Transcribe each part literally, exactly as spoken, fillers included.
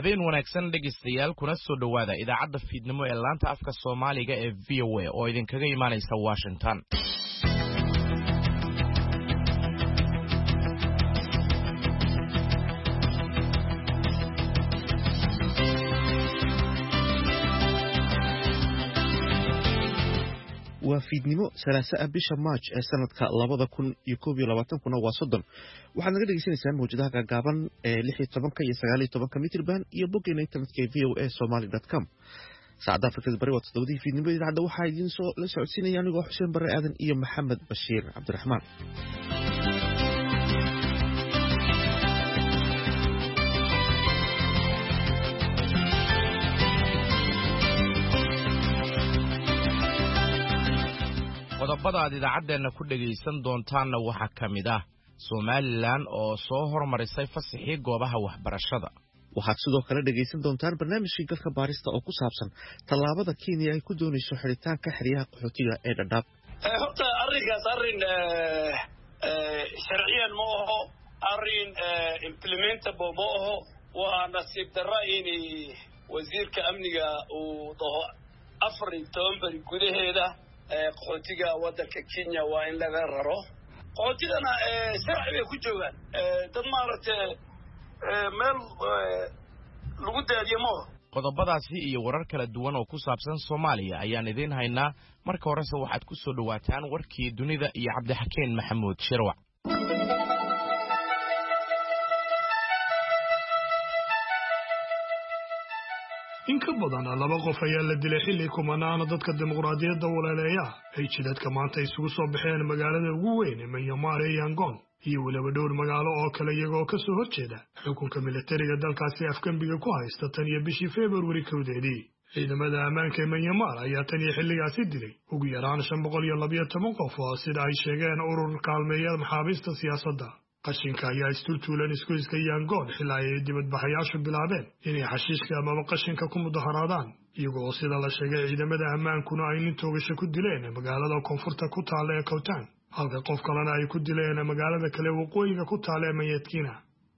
habeen wanaagsan dhegeystayaal kuna soo dhawaada idaacadda fiidnimo ee laanta afka Soomaaliga ee V O A oo idinkaga imaanaysa Washington. waa fiidnimo salaasa bisha March ee sanadka labada kun iyo koob iyo labaatan kuna waa soddon waxaad naga dhageysanaysaan mowjadaha gaagaaban ee lix iyo toban iyo sagaal iyo toban mitirban iyo boggeena internetka v o a somali dot com. saacada Afrikada bari waa toddobadii fiidnimo idaacadda waxaa idin soo la socodsiinaya anigoo Xuseen Barre Aadan iyo Maxamed Bashiir Cabdiraxmaan. qodobada aad idaacadeena ku dhageysan doontaanna waxa kamid ah Somaliland oo soo hormarisay fasaxii goobaha waxbarashada. waxaad sidoo kale dhageysan doontaan barnaamijkii galka baarista oo ku saabsan tallaabada Kenya ay ku doonayso xiritaanka xiriyaha qaxootiga ee Dadaab. ee horta arrinkaas arrin ee sharciyan ma aha arrin implementable ma aha waa nasiib darro in wasiirka amniga uu dhaho afar iyo toban bari gudaheeda qaxootiga waddanka Kenya waa in laga raro qaxootigana sharci bay ku joogaan dad maaragtay meel lagu daadiyo ma qodobadaasi iyo warar kala duwan oo ku saabsan Soomaaliya ayaan idin haynaa marka horese waxaad ku soo dhawaataan warkii dunida iyo Cabdixakeen Maxamuud Shirwac. in ka badan laba qof ayaa la dilay xilli kumanaan dadka dimuqraadiyadda walaaleeya ay jidadka maanta isugu soo baxeen magaalada ugu weyn ee Myanmar ee Yangon iyo waliba dhowr magaalo oo kale iyagoo ka soo horjeeda xukunka militariga dalkaasi afkambiga ku haysta tan iyo bishii February kowdeedii. ciidamada ammaanka ee Myanmar ayaa tan iyo xilligaasi dilay ugu yaraan shan boqol iyo laba iyo toban qof oo sida ay sheegeen urur kaalmeeya maxaabiista siyaasadda. qashinka ayaa isturtuulan isgoyska Yangon xilaa ay dibadbaxayaashu bilaabeen inay xashiishka ama qashinka ku mudaharaadaan iyagoo sida la sheegay ciidamada ammaankuna ay nin toogasho ku dileen magaalada koonfurta ku taala ee Kowtaan halka qof kalena ay ku dileen magaalada kale waqooyiga ku taala ee Mayadkina.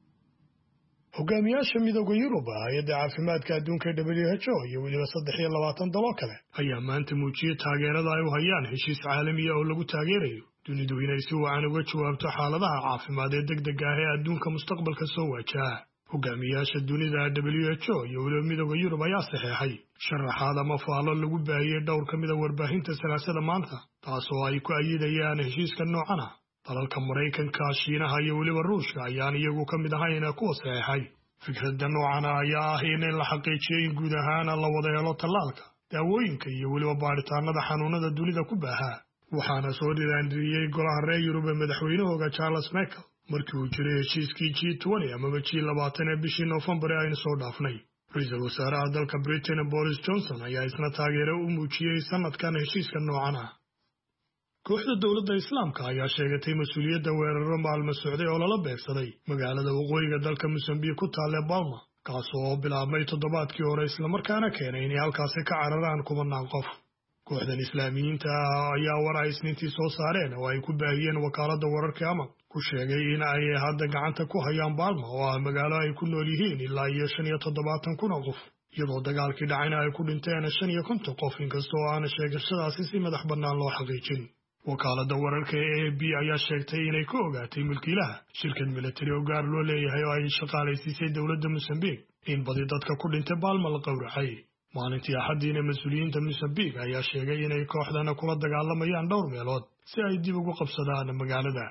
hogaamiyaasha midowga Yurub hay'adda caafimaadka adduunka W H O iyo weliba saddex iyo labaatan dal kale ayaa maanta muujiyay taageerada ay u hayaan heshiis caalami ah oo lagu taageerayo dunidu inay si wacan uga jawaabto xaaladaha caafimaad ee degdega ah ee adduunka mustaqbalka soo wajaha. hogaamiyaasha dunida W H O iyo weliba midowga Yurub ayaa saxeexay sharaxaad ama faallo lagu baahiyey dhowr ka mid a warbaahinta salaasada maanta taasoo ay ku ayidayaan heshiiska noocan ah. dalalka Maraykanka, Shiinaha iyo weliba Ruushka ayaan iyagu ka mid ahayn kuwa saxeexay. fikradda noocan ayaa ah in la xaqiijiyo in guud ahaan la wada helo tallaalka, daawooyinka iyo weliba baaritaanada xanuunada dunida ku baaha. waxaana soo dhiraandhiriyey golaha reer Yurub ee madaxweynahooda Charles Michel markii uu jiray heshiiskii G twenty amaba G labaatan ee bishii November aynu soo dhaafnay. ra-iisul wasaaraha dalka Britain Boris Johnson ayaa isna taageero u muujiyey sanadkan heshiiska noocan ah. kooxda dowladda Islaamka ayaa sheegatay mas'uuliyadda weeraro maalmo socday oo lala beegsaday magaalada waqooyiga dalka Mozambique ku taala Palma kaasoo bilaabmay toddobaadkii hore isla markaana keenay inay halkaasi ka cararaan kumanaan qof. kooxdan Islaamiyiinta ayaa war ay isniintii soo saareen oo ay ku baahiyeen wakaaladda wararka ama ku sheegay in ay hadda gacanta ku hayaan Palma oo ah magaalo ay ku nool yihiin ilaa iyo shan iyo toddobaatan kun oo qof iyadoo dagaalkii dhacayna ay ku dhinteen shan iyo konton qof inkastoo aan sheegashadaasi si madax bannaan loo xaqiijin. wakaaladda wararka ee A B ayaa sheegtay inay ka ogaatay mulkiilaha shirkad militari oo gaar loo leeyahay oo ay shaqaalaysiisay dowladda Mozambique in badi dadka ku dhintay Palma la qowracay. maalintii Axaddiina mas'uuliyiinta Mozambique ayaa sheegay inay kooxdana kula dagaalamayaan dhowr meelood si ay dib ugu qabsadaan magaalada.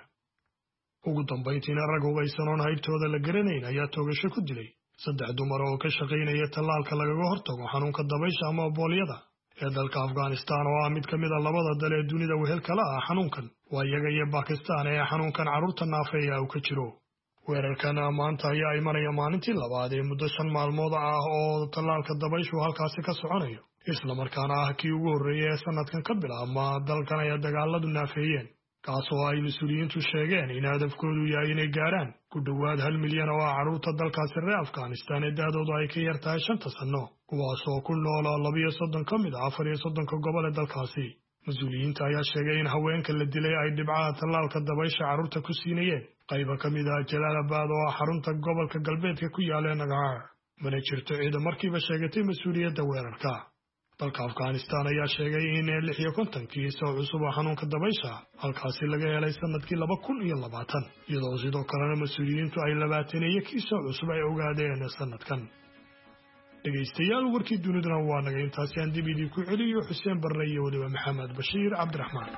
ugu dambayntiina rag hubeysan oon haybtooda la garanayn ayaa toogasho ku dilay saddex dumar oo ka shaqaynaya tallaalka lagaga hortago xanuunka dabaysha ama booliyada ee dalka Afghanistan oo ah mid ka mid ah labada dal ee dunida wehel kala ah xanuunkan waa iyaga iyo Pakistan ee xanuunkan carruurta naafeeya uu ka jiro. weerarkan maanta ayaa imanaya maalintii labaad ee muddo shan maalmood ah oo tallaalka dabayshu halkaasi ka soconayo isla markaana ah kii ugu horreeyay ee sanadkan ka bilaabma dalkan ay dagaaladu naafeeyeen kaasoo ay mas'uuliyiintu sheegeen in hadafkoodu yahay inay gaaraan ku dhowaad hal milyan oo ah carruurta dalkaasi reer Afghanistan ee da'doodu ay ka yar tahay shanta sano kuwaasoo ku nool laba iyo soddon ka mid ah afar iyo soddonka gobol ee dalkaasi. mas'uuliyiinta ayaa sheegay in haweenka la dilay ay dhibcaha tallaalka dabaysha carruurta ku siinayeen qayba ka mid ah Jalalabad oo ah xarunta gobolka galbeedka ku yaala Nagaar. mana jirto ciida markiiba sheegatay mas-uuliyadda weerarka. dalka Afghanistan ayaa sheegay in lix iyo konton kiis oo cusub oo xanuunka dabaysha halkaasi laga helay sanadkii laba kun iyo labaatan iyadoo sidoo kalena mas-uuliyiintu ay labaatan iyo kiis oo cusub ay ogaadeen sanadkan. dhegaystayaal warkii duniduna waa naga intaasi aan dib idinku celiyo Xuseen Barre iyo waliba Maxamed Bashiir Cabdiraxmaan.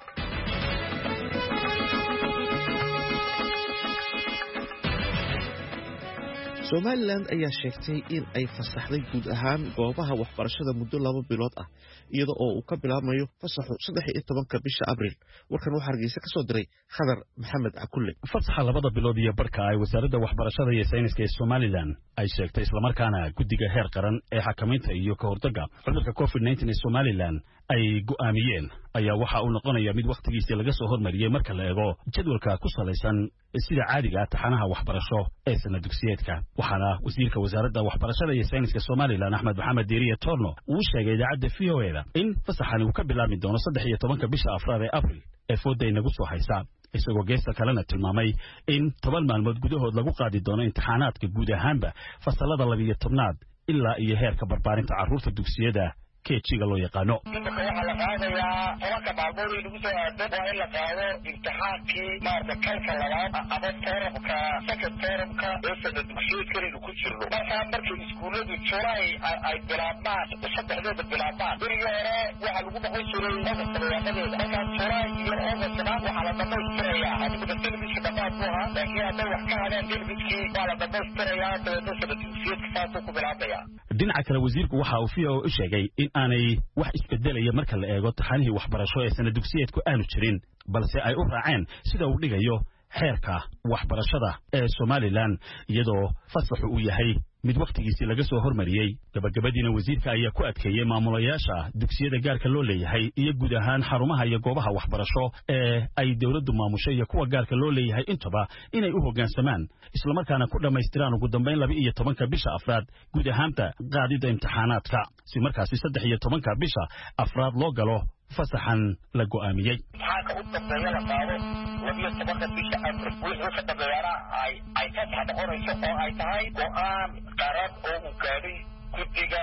Somaliland ayaa sheegtay in ay fasaxday guud ahaan goobaha waxbarashada muddo laba bilood ah iyada oo uu ka bilaabmayo fasaxu saddex iyo tobanka bisha Abriil. warkan waxaa Hargeysa ka soo diray Khadar Maxamed Akulle. fasaxa labada bilood iyo barka ay wasaaradda waxbarashada iyo sayniska ee Somaliland ay sheegtay isla markaana guddiga heer qaran ee xakamaynta iyo ka hortagga cudurka covid nineteen ee Somaliland ay go'aamiyeen ayaa waxa uu noqonaya mid waqtigiisa laga soo hormariyay marka la eego jadwalka ku salaysan sida caadiga ah taxanaha waxbarasho ee sanad dugsiyeedka. waxaana wasiirka wasaaradda waxbarashada iyo sayniska Somaliland Axmed Maxamed Diiriye Torno uu sheegay idaacadda V O A da in fasaxani uu ka bilaabmi doono saddex iyo tobanka bisha afraad ee Abriil ee fooday nagu soo haysa, isagoo geesta kalena tilmaamay in toban maalmood gudahood lagu qaadi doono imtixaanaadka guud ahaanba fasalada laba iyo tobnaad ilaa iyo heerka barbaarinta carruurta dugsiyada keejiga loo yaqaano. waxaa la qaadayaa tobanka maalmood ee lagu soo aado waa in la qaado imtixaankii maarta kalka labaad ama terabka second terabka ee sanad dugsiyeedkaynu ku jirno. markaa markay iskuulladu July ay bilaabmaan saddexdeeda bilaabmaan berigii hore waxaa lagu noqon jiray August dabayaaqadeeda. markaa July iyo Augustna waxaa la dhamaystirayaa adiga telefishinka dhammaad bu ahaa laakiin hadday wax ka hadaan telefishkii waa la dhamaystirayaa dabeedna sanad dugsiyeedka saasuu ku bilaabaya. dhinaca kale wasiirku waxa uu V O A u sheegay in aanay wax isbedelaya marka la eego taxanihii waxbarasho ee sanad dugsiyeedku aanu jirin, balse ay u raaceen sida uu dhigayo xeerka waxbarashada ee Somaliland iyadoo fasaxu uu yahay mid waqtigiisii laga soo hormariyay. gabagabadiina wasiirka ayaa ku adkeeyay maamulayaasha dugsiyada gaarka loo leeyahay iyo guud ahaan xarumaha iyo goobaha waxbarasho ee ay dawladdu maamusho iyo kuwa gaarka loo leeyahay intaba inay u hoggaansamaan isla markaana ku dhammaystiraan ugu dambayn laba iyo tobanka bisha afraad guud ahaanta qaadida imtixaanaadka si markaasi saddex iyo tobanka bisha afraad loo galo fasaxan la go'aamiyey. imtixaanka u dambeeya la qaado labiyo tobanka bisha Abriil wixii ka dambeeyana ay ay fasax noqonayso oo ay tahay go'aan qaran oo uu gaadhay guddiga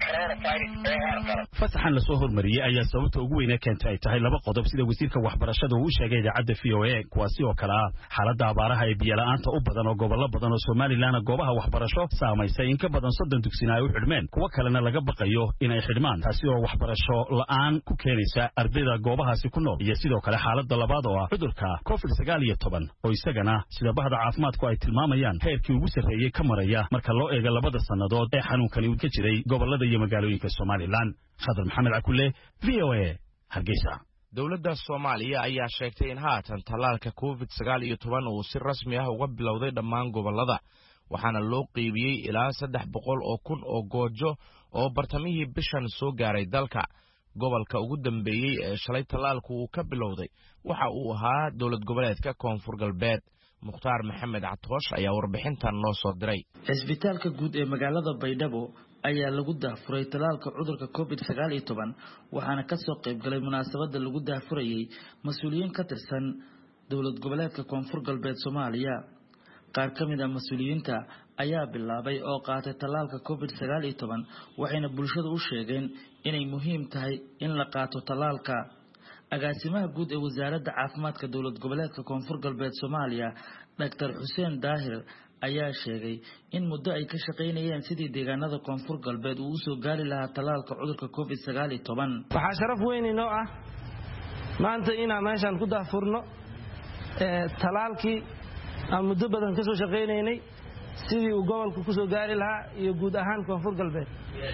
fasaxan la soo hormariyay ayaa sababta ugu weyn ee keentay ay tahay laba qodob sida wasiirka waxbarashada uu sheegay idaacadda V O A kuwaasi oo kala ah xaaladda abaaraha ee biyo la'aanta u badan oo gobollo badan oo Somaliland goobaha waxbarasho saamaysay in ka badan soddon dugsiina ay u xidhmeen kuwa kalena laga baqayo in ay xidhmaan taasi oo waxbarasho la'aan ku keenaysa ardayda goobahaasi ku nool iyo sidoo kale xaaladda labaad oo ah cudurka covid sagaal iyo toban oo isagana sida bahda caafimaadku ay tilmaamayaan heerkii ugu sarreeyay ka maraya marka loo eego labada sannadood ee xanuunkani uu ka jiray gobollada iyo magaalooyinka Somaliland. Khadar Maxamed Akulle, V O A, Hargeysa. dowladda Soomaaliya ayaa sheegtay in haatan talaalka covid sagaal iyo toban uu si rasmi ah uga bilowday dhammaan gobollada, waxaana loo qeybiyey ilaa saddex boqol oo kun oo goojo oo bartamihii bishan soo gaaray dalka. gobolka ugu dambeeyey ee shalay talaalku uu ka bilowday waxa uu ahaa dowlad goboleedka Koonfur Galbeed. Mukhtaar Maxamed Catoosh ayaa warbixintan noo soo diray. Isbitaalka guud ee magaalada Baydhabo ayaa lagu daafuray talaalka cudurka covid sagaal iyo toban waxaana ka soo qayb galay munaasabada lagu daafurayay mas'uuliyiin ka tirsan dowlad goboleedka Koonfur Galbeed Soomaaliya. qaar ka mid ah mas'uuliyiinta ayaa bilaabay oo qaatay talaalka covid sagaal iyo toban waxayna bulshada u sheegeen inay muhiim tahay in la qaato talaalka. agaasimaha guud ee wasaaradda caafimaadka dowlad goboleedka Koonfur Galbeed Soomaaliya Doctor Xuseen Daahir ayaa sheegay in muddo ay ka shaqeynayeen sidii deegaanada Koonfur Galbeed uu soo gaari lahaa talaalka cudurka covid sagaal iyo toban. waxaa sharaf weyn inoo ah maanta inaan meeshan ku daafurno ee talaalkii aan muddo badan ka soo shaqeynaynay sidii uu gobolka ku soo gaari lahaa iyo guud ahaan Koonfur Galbeed.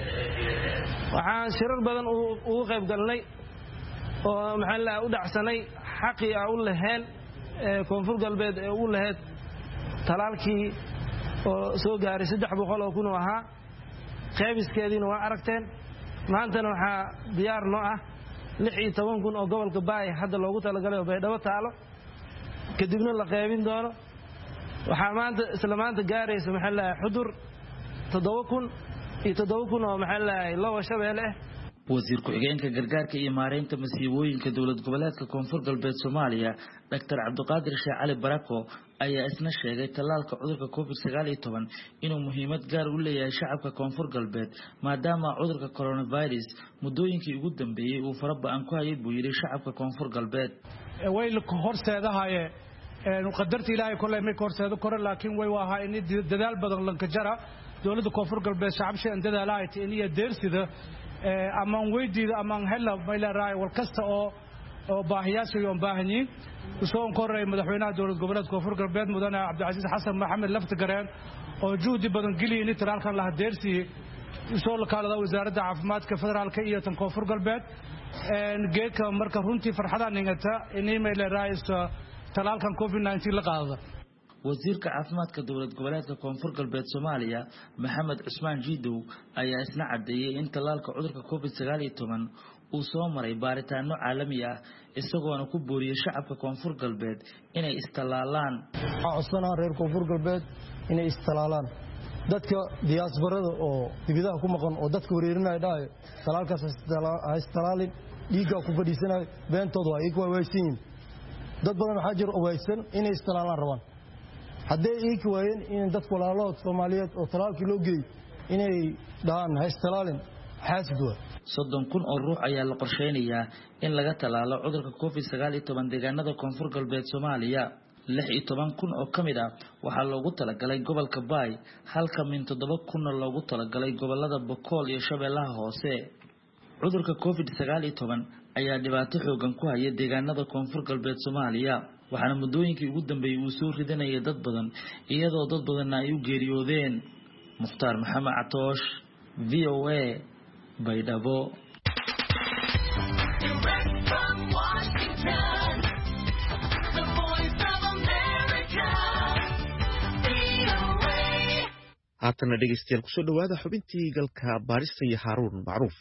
waxaan shirar badan ugu qayb galnay oo maxaa la u dhacsanay xaqii ah u laheen ee Koonfur Galbeed ee u lahayd talaalkii oo soo gaaray saddex boqol oo kun oo ahaa qaybiskeediina waa aragteen. maantana waxaa diyaar noo ah lix iyo toban kun oo gobolka Baay hadda loogu talagalay oo Baydhabo taalo kadibna la qaybin doono. waxaa maanta isla maanta gaaraysa maxaa la xudur toddoba kun iyo toddoba kun oo maxaa la loo shabeelle wasiir ku-xigeenka gargaarka iyo maareynta masiibooyinka dowlad goboleedka koonfur galbeed Soomaaliya Dr Cabdiqaadir Sheekh Cali Barako ayaa isna sheegay talaalka cudurka covid sagaal iyo toban inuu muhiimad gaar u leeyahay shacabka koonfur galbeed maadaama cudurka coronavirus muddooyinkii ugu dambeeyay uu faraba'an ku hayay buu yiri shacabka koonfur galbeed way horseedahay ee qadarta Ilaahay kulay ma horseedo kor laakiin way waa in dadaal badan lanka jara dowladda koonfur galbeed shacabsha in dadaalahay in iyo deersida ama weydiida ama hela mayla raay wal kasta oo oo baahiyaasha iyo baahanyiin soo koray madaxweynaha dowlad goboleedka koonfur galbeed mudane Cabdicasiis Xasan Maxamed Laftagareen oo juhdi badan geliyay in talaalkan la hadeersiyo soo la kaalada wasaaradda caafimaadka federaalka iyo tan koonfur galbeed een geedka marka runtii farxada ningata in mayla raayista talaalkan covid nineteen la qaado wasiirka caafimaadka dowlad goboleedka koonfur galbeed Soomaaliya Maxamed Cusmaan Jiidow ayaa isna cadeeyay in talaalka cudurka covid sagaal iyo toban uu soo maray baaritaano caalami ah isagoona ku booriyay shacabka koonfur galbeed inay istalaalaan codsanaa reer koonfur galbeed inay istalaalaan dadka diasporada oo dibadaha ku maqan oo dadka wareerinaya dhaay talaalkaas istalaalin dhiiga ku fadhiisanay beentooda waa iyagu waysiin dad badan waxa jir waysan inay istalaalaan rabaan haddii ay ku waayeen in dad walaalood Soomaaliyeed oo talaalkii loo geeyay inay dhaan haystalaalin xaasidwa soddon kun oo ruux ayaa la qorsheynayaa in laga talaalo cudurka covid sagaal iyo toban deegaanada koonfur galbeed Soomaaliya lix iyo toban kun oo kamid ah waxaa loogu talagalay gobolka Baay halka min toddoba kun loogu talagalay gobolada Boqol iyo Shabeellaha Hoose cudurka covid sagaal iyo toban ayaa dhibaato xoogan ku haya deegaanada koonfur galbeed Soomaaliya waxaana muddooyinkii ugu dambeeyay uu soo ridanayay dad badan iyadoo dad badan ay u geeriyoodeen Muxtaar Maxamed Catoosh V O A Baydhabo haatana dhegeystayaal kusoo dhawaada xubintii galka baarista iyo Haaruun Macruuf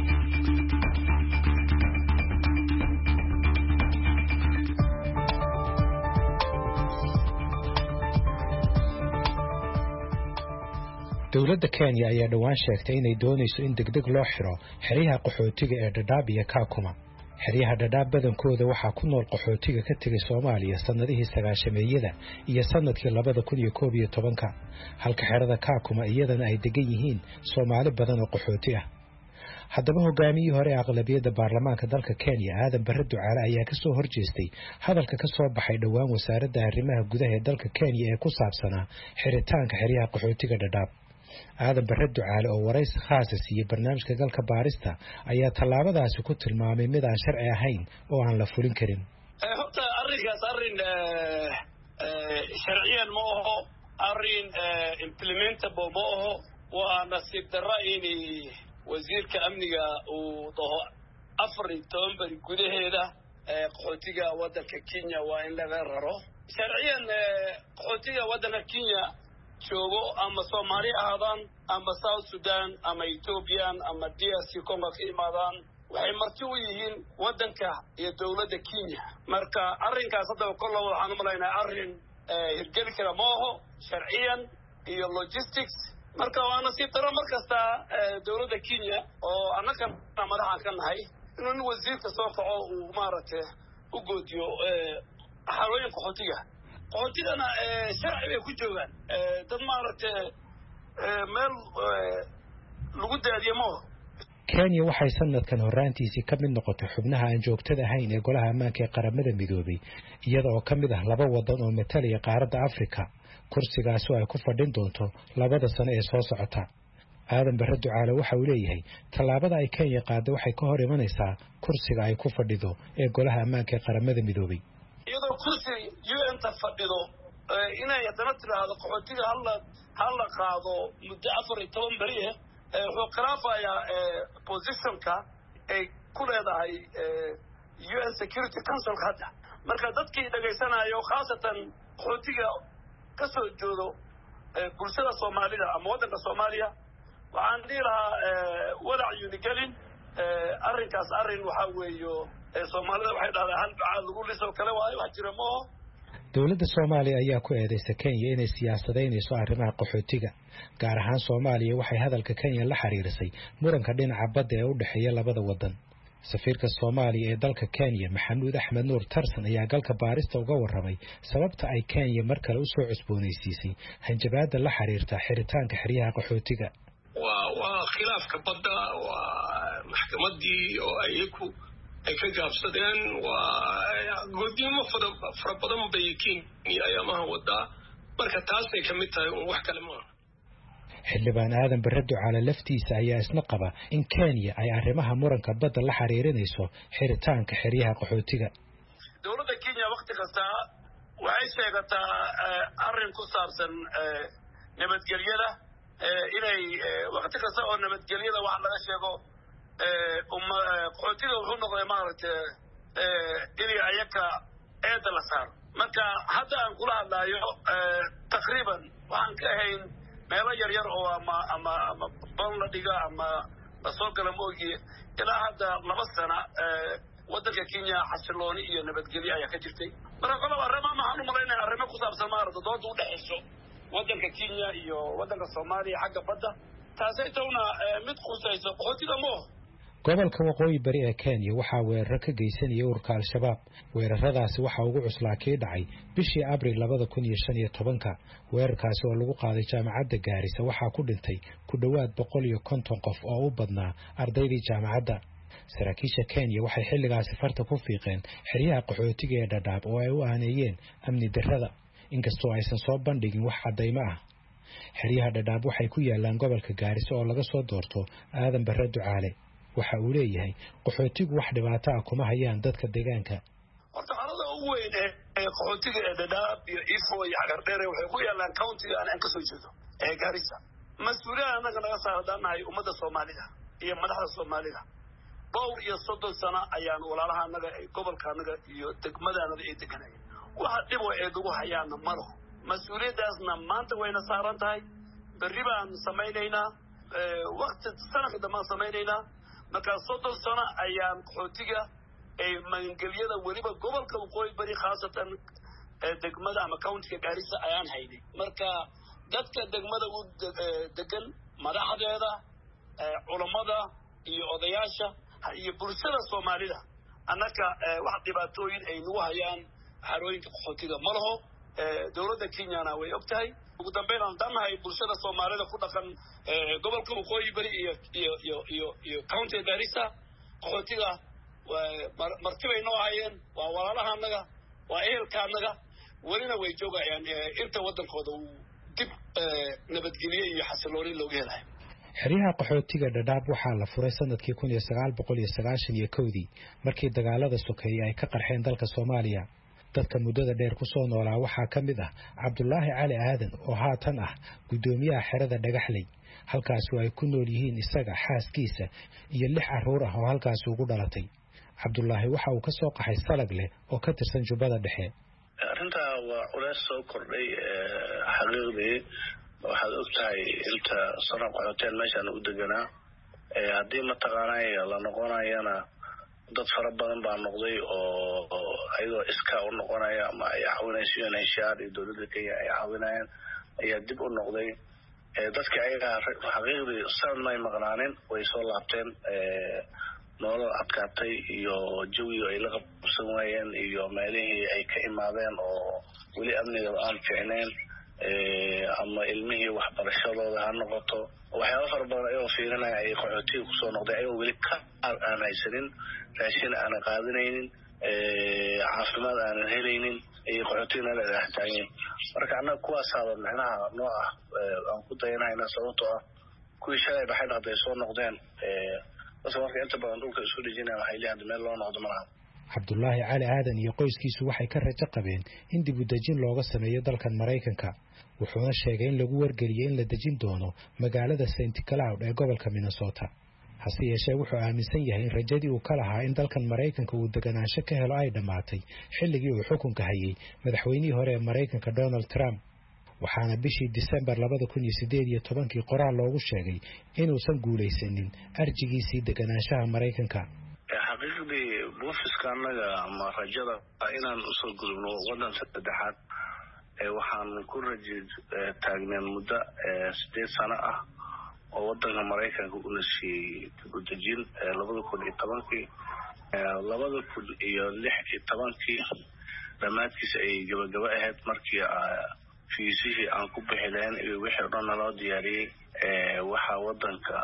dowladda Kenya ayaa dhawaan sheegtay inay doonayso in degdeg loo xiro xeryaha qaxootiga ee Dadaab iyo Kakuma xeryaha Dadaab badankooda waxaa ku nool qaxootiga ka tagay Soomaaliya sanadihii sagaashameeyada iyo sanadkii labada kun iyo koob iyo tobanka halka xerada Kakuma iyadana ay degan yihiin Soomaali badan oo qaxooti ah haddaba hogaamiyihii hore aqlabiyadda baarlamaanka dalka Kenya Aadan Barre Ducaale ayaa ka soo horjeestay hadalka ka soo baxay dhawaan wasaaradda arrimaha gudaha ee dalka Kenya ee ku saabsanaa xiritaanka xeryaha qaxootiga Dadaab Aadan Barre Ducaale oo waraysi khaas ah siiyay barnaamijka galka baarista ayaa tallaabadaasi ku tilmaamay mid aan sharci ahayn oo aan la fulin karin horta arrinkaas arrin sharciyan ma aho arrin implementable ma aho waa nasiib darro in wasiirka amniga uu dhaho afar iyo toban bari gudaheeda qaxootiga waddanka Kenya waa in laga raro sharciyan qaxootiga waddanka Kenya joogo ama Soomaali ahaadaan ama South Sudan ama Ethiopian ama D R C Congo ka imaadaan waxay marti u yihiin waddanka iyo dowladda Kenya marka arrinkaas hadda kullu waxaan u maleynayaa arrin hirgeli kara ma aho sharciyan iyo logistics marka waana si taro markasta dowladda Kenya oo anaka madaxan ka nahay inuu wasiirka soo kaco uu maaragtay u goodiyo xarooyinka qaxootiga qaxootigana sharci bay ku joogaan dad maaragtay meel lagu daadiyo ma Kenya waxay sanadkan horaantiisii ka mid noqotay xubnaha aan joogtada ahayn ee golaha ammaanka ee qaramada midoobay iyada oo ka mid ah laba wadan oo matalaya qaaradda Afrika kursigaas oo ay ku fadhin doonto labada sano ee soo socota Aadan Barre Ducaale waxa uu leeyahay tallaabada ay Kenya qaaday waxay ka hor imanaysaa kursiga ay ku fadhido ee golaha ammaanka ee qaramada midoobay iyadoo kursi U N ta fadhido inay haddana tiraahdo qaxootiga halla halla qaado muddo afar iyo toban bari ah wuxuu khilaafayaa positionka ay ku leedahay U N Security Council hadda marka dadkii dhageysanayo khaasatan qaxootiga ka soo joodo bulshada Soomaalida ama waddanka Soomaaliya waxaan dhihi lahaa walac unigelin arrinkaas arrin waxa weeyo Soomaalida waxay dhahdaan hal bacaad lagu liso kale waayo wax jira ma dowladda Soomaaliya ayaa ku eedeysay Kenya inay siyaasadeynayso arrimaha qaxootiga gaar ahaan Soomaaliya waxay hadalka Kenya la xiriirisay muranka dhinaca badda ee u dhaxeeya labada wadan safiirka Soomaaliya ee dalka Kenya Maxamuud Axmed Nuur Tarsan ayaa galka baarista uga warramay sababta ay Kenya mar kale u soo cusboonaysiisay hanjabaadda la xiriirta xiritaanka xeryaha qaxootiga waa waa khilaafka badda waa maxkamadii oo ayaku ay ka gaabsadeen waa go'doomo fara badan bay Kenya ayamaha wadaa marka taas ay kamid tahay wax kale ma xildhibaan aadan barre ducaale laftiisa ayaa isna qaba in Kenya ay arrimaha muranka badda la xiriirinayso xiritaanka xeryaha qaxootiga dowladda Kenya waqti kasta waxay sheegataa arrin ku saabsan nabadgelyada inay waqti kasta oo nabadgelyada wax laga sheego umma qaxootiga wuxuu noqday maaragtay inay ayaka eeda la saaro marka hadda aan kula hadlayo taqriiban waxaan ka ahayn meelo yar yar oo ama ama ama bal la dhiga ama la soo gala moogiye ilaa hadda laba sano waddanka Kenya xasilooni iyo nabadgelyo ayaa ka jirtay marka qolaba arrimaha maxaan u malaynaa arrimo ku saabsan maaragtay dood u dhaxayso waddanka Kenya iyo waddanka Soomaaliya xagga badda taasay tawna mid khusayso qaxootiga moo gobolka waqooyi bari ee Kenya waxa weerar ka geysanaya ururka al-shabaab weeraradaasi waxa ugu cuslaa kii dhacay bishii Abriil laba kun iyo shan iyo toban weerarkaasi oo lagu qaaday jaamacadda Gaarisa waxa ku dhintay ku dhawaad boqol iyo konton qof oo u badnaa ardaydii jaamacadda saraakiisha Kenya waxay xilligaasi farta ku fiiqeen xeryaha qaxootiga ee Dadaab oo ay u aaneeyeen amni darrada inkastoo aysan soo bandhigin wax cadeymo ah xeryaha Dadaab waxay ku yaalaan gobolka Gaarisa oo laga soo doorto aadan barre ducaale waxa uu leeyahay qaxootigu wax dhibaato ah kuma hayaan dadka deegaanka horta xaalada ugu weyn ee qaxootiga ee Dadaab iyo Ifo iyo Xagardheer waxay ku yaalaan countiga aan ka soo jeedo ee Gaarisa mas'uuliyadda anaga naga saaranahay ummadda Soomaalida iyo madaxda Soomaalida boqol iyo soddon sano ayaan walaalaha anaga ee gobolka anaga iyo degmadaanada ee deganay waxa dhib oo ay ugu hayaan maro mas'uuliyadaasna maanta wayna saaran tahay berri baan samaynaynaa waqti sanadka dhammaan samaynaynaa marka soddon sano ayaan qaxootiga ee mangelyada weliba gobolka waqooyi bari khaasatan degmada ama countiga Gaarisa ayaan haynay marka dadka degmada u degan madaxdeeda culimada iyo odayaasha iyo bulshada Soomaalida annaka wax dhibaatooyin ay nagu hayaan xarooyinka qaxootiga ma laho dowladda Kenyana way ogtahay ugu dambeyn aan danahay bulshada Soomaalida ku dhaqan gobolka waqooyi bari iyo iyo iyo iyo iyo county Gaarisa qaxootiga martibay noo hayeen waa walaalaha anaga waa ehelka anaga welina way joogayaan inta wadankooda uu dib nabadgelyo iyo xasilooni looga helayo xeryaha qaxootiga Dadaab waxaa la furay sanadkii kun iyo sagaal boqol iyo sagaashan iyo kow markii dagaalada sokeeye ay ka qarxeen dalka Soomaaliya dadka muddada dheer ku soo noolaa waxaa ka mid ah Cabdullaahi Cali Aadan oo haatan ah gudoomiyaha xerada Dhagaxley halkaas oo ay ku nool yihiin isaga xaaskiisa iyo lix carruur ah oo halkaas ugu dhalatay Cabdullaahi waxa uu ka soo qaxay Salagle oo ka tirsan Jubbada Dhexe arrinta waa culays soo kordhay xaqiiqdii waxaad ogtahay inta sano qaxooteen meeshaan u deganaa haddii mataqaanay la noqonayana dad fara badan baa noqday oo ayagoo iska u noqonaya ama ay caawinayso U N H C R iyo dowladda Kenya ay caawinayaan ayaa dib u noqday dadka ayaga xaqiiqdii sanad may maqnaanin way soo laabteen nolol adkaatay iyo jawi ay la qabsan waayeen iyo meelihii ay ka imaadeen oo weli amniga aan fiicnayn ama ilmihii waxbarashadooda ha noqoto waxyaabo fara badan ayagoo fiirinaya ay qaxootiga kusoo noqday ayagoo weli ka aan haysanin raashin aanan qaadanaynin caafimaad aanan helaynin iyo qaxootiga nala dhextaageen marka annaga kuwaasaaba micnaha noo ah aan ku dayanayna sababtoo ah kuwii shalay baxay dhaqday soo noqdeen dadka marka inta badan dhulka isku dhejinaya waxay leeyahay meel loo noqdo malaha Cabdullaahi Cali Aadan iyo qoyskiisu waxay ka rajo qabeen in dib u dejin looga sameeyo dalkan Mareykanka wuxuuna sheegay in lagu wargeliyay in la dejin doono magaalada Saint Cloud ee gobolka Minnesota hase yeeshee wuxuu aaminsan yahay in rajadii uu ka lahaa in dalkan Mareykanka uu deganaansho ka helo ay dhamaatay xilligii uu xukunka hayay madaxweynihii hore ee Mareykanka Donald Trump waxaana bishii December laba kun iyo siddeed iyo toban qoraal loogu sheegay inuusan guuleysanin arjigiisii deganaanshaha Mareykanka xaqiiqdii buufiska annaga ama rajada inaan usoo gudubno waddan saddexaad waxaan ku raji taagneen muddo sideed sano ah oo wadanka Mareykanka uu nasiyay dibudajin labada kun iyo tobankii labada kun iyo lix iyo tobankii dhammaadkiisa ay gabagaba ahayd markii fiisihii aan ku bixileen iyo wixii dhan loo diyaariyay waxa wadanka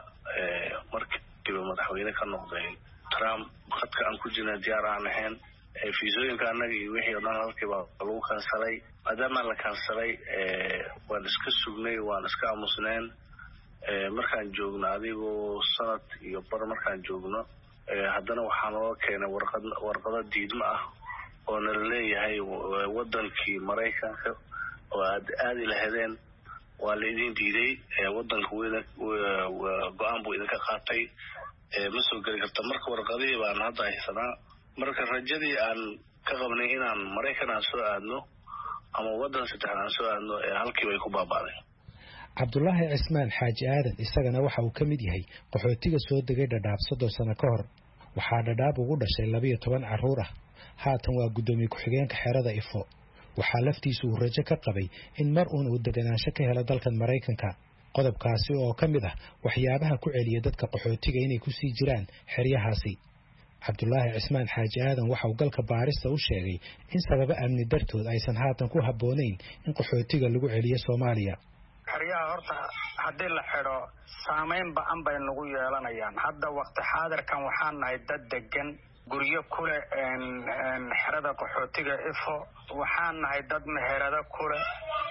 markii madaxweyne ka noqday Trump khadka aan ku jirnay diyaar aan ahayn fiisooyinka anaga iyo wixii dhan halkiiba lagu kansalay maadaama la kansalay waan iska sugnay waan iska aamusneen markaan joogno adigoo sanad iyo bar markaan joogno haddana waxaan loo keenay warqad warqado diidmo ah oo la leeyahay wadankii Mareykanka oo aad aad ilaahadeen waa la idin diiday wadanka weyn go'aan buu idinka qaatay ma soo gali karta marka warqadii baan hadda haysanaa marka rajadii aan ka qabnay inaan Mareykan aan soo aadno ama wadan saddex aan soo aadno halkii way ku baabaaday Cabdullaahi Cismaan Xaaji Aadan isagana waxa uu ka mid yahay qaxootiga soo degay Dhadhaab soddon sano ka hor waxaa Dhadhaab ugu dhashay laba iyo toban carruur ah haatan waa gudoomiye ku-xigeenka xerada Ifo waxaa laftiisu uu rajo ka qabay in mar uun uu deganaansho ka helo dalkan Mareykanka qodobkaasi oo ka mid ah waxyaabaha ku celiya dadka qaxootiga inay ku sii jiraan xeryahaasi Cabdullaahi Cismaan Xaaji Aadan waxa uu galka baarista u sheegay in sababa amni dartood aysan haatan ku habboonayn in qaxootiga lagu celiyo Soomaaliya xeryaha horta haddii la xidho saameyn ba'an bay nagu yeelanayaan hadda waqti xaadirkan waxaan nahay dad degan guryo kule xerada qaxootiga Ifo waxaan nahay dad meherada kule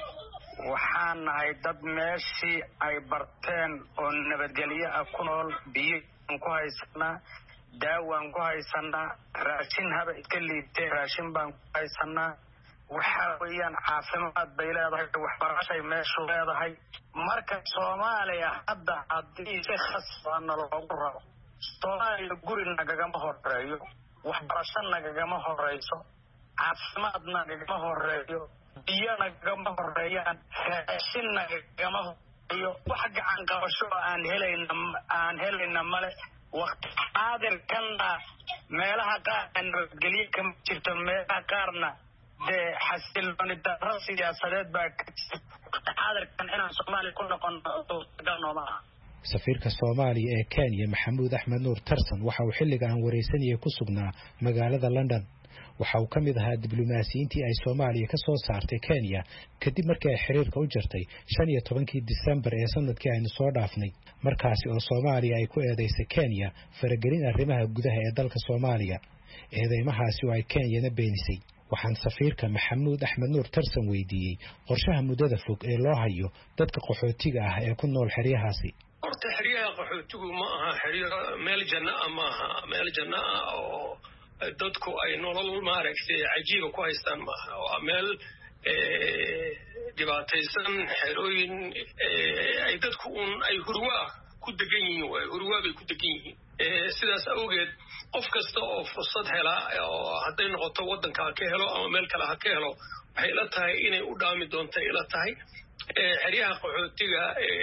waxaan nahay dad meeshii ay barteen oo nabadgelyo ah ku nool biyo ku haysanaa daawaan ku haysanaa raashin haba iska liibtay raashin baan ku haysanaa waxa weeyaan caafimaad bay leedahay waxbarashay meeshu leedahay marka Soomaaliya hadda haddii si khasban loogu rabo Soomaaliya guri nagagama horeeyo waxbarasho nagagama horeyso caafimaad nagagama horeeyo biyo nagagama horeeyaan raashin nagagama horeeyo wax gacan qabasho aan helayna aan helayna male waqti xaadirkana meelaha qaar nabadgelyo kama jirto meelaha qaarna de xasilooni darro siyaasadeed baa ka jirta xaadirkan inaan Soomaaliya ku noqono safiirka Soomaaliya ee Kenya Maxamuud Axmed Nuur Tarsan waxa uu xilliga aan wareysanayay ku sugnaa magaalada London waxa uu kamid ahaa diblomaasiyiintii ay Soomaaliya ka soo saartay Kenya kadib markii ay xiriirka u jirtay shan iyo tobankii December ee sanadkii aynu soo dhaafnay markaasi oo Soomaaliya ay ku eedeysay Kenya faragelin arrimaha gudaha ee dalka Soomaaliya eedeymahaasi oo ay Kenyana beenisay waxaan safiirka Maxamuud Axmed Nuur Tarsan weydiiyey qorshaha muddada fog ee loo hayo dadka qaxootiga ah ee ku nool xeryahaasi horta xeryaha qaxootigu ma aha xeryo meel janno ah ma aha meel janno ah oo dadku ay nolol maaragtay cajiiba ku haystaan ma aha waa meel dhibaataysan xerooyin ay dadku un ay hurwaa ku degan yihiin way hurwaa bay ku degan yihiin sidaas awgeed qof kasta oo fursad hela oo hadday noqoto wadanka ka helo ama meel kale ha ka helo waxay la tahay inay u dhaami doonto ila tahay xeryaha qaxootiga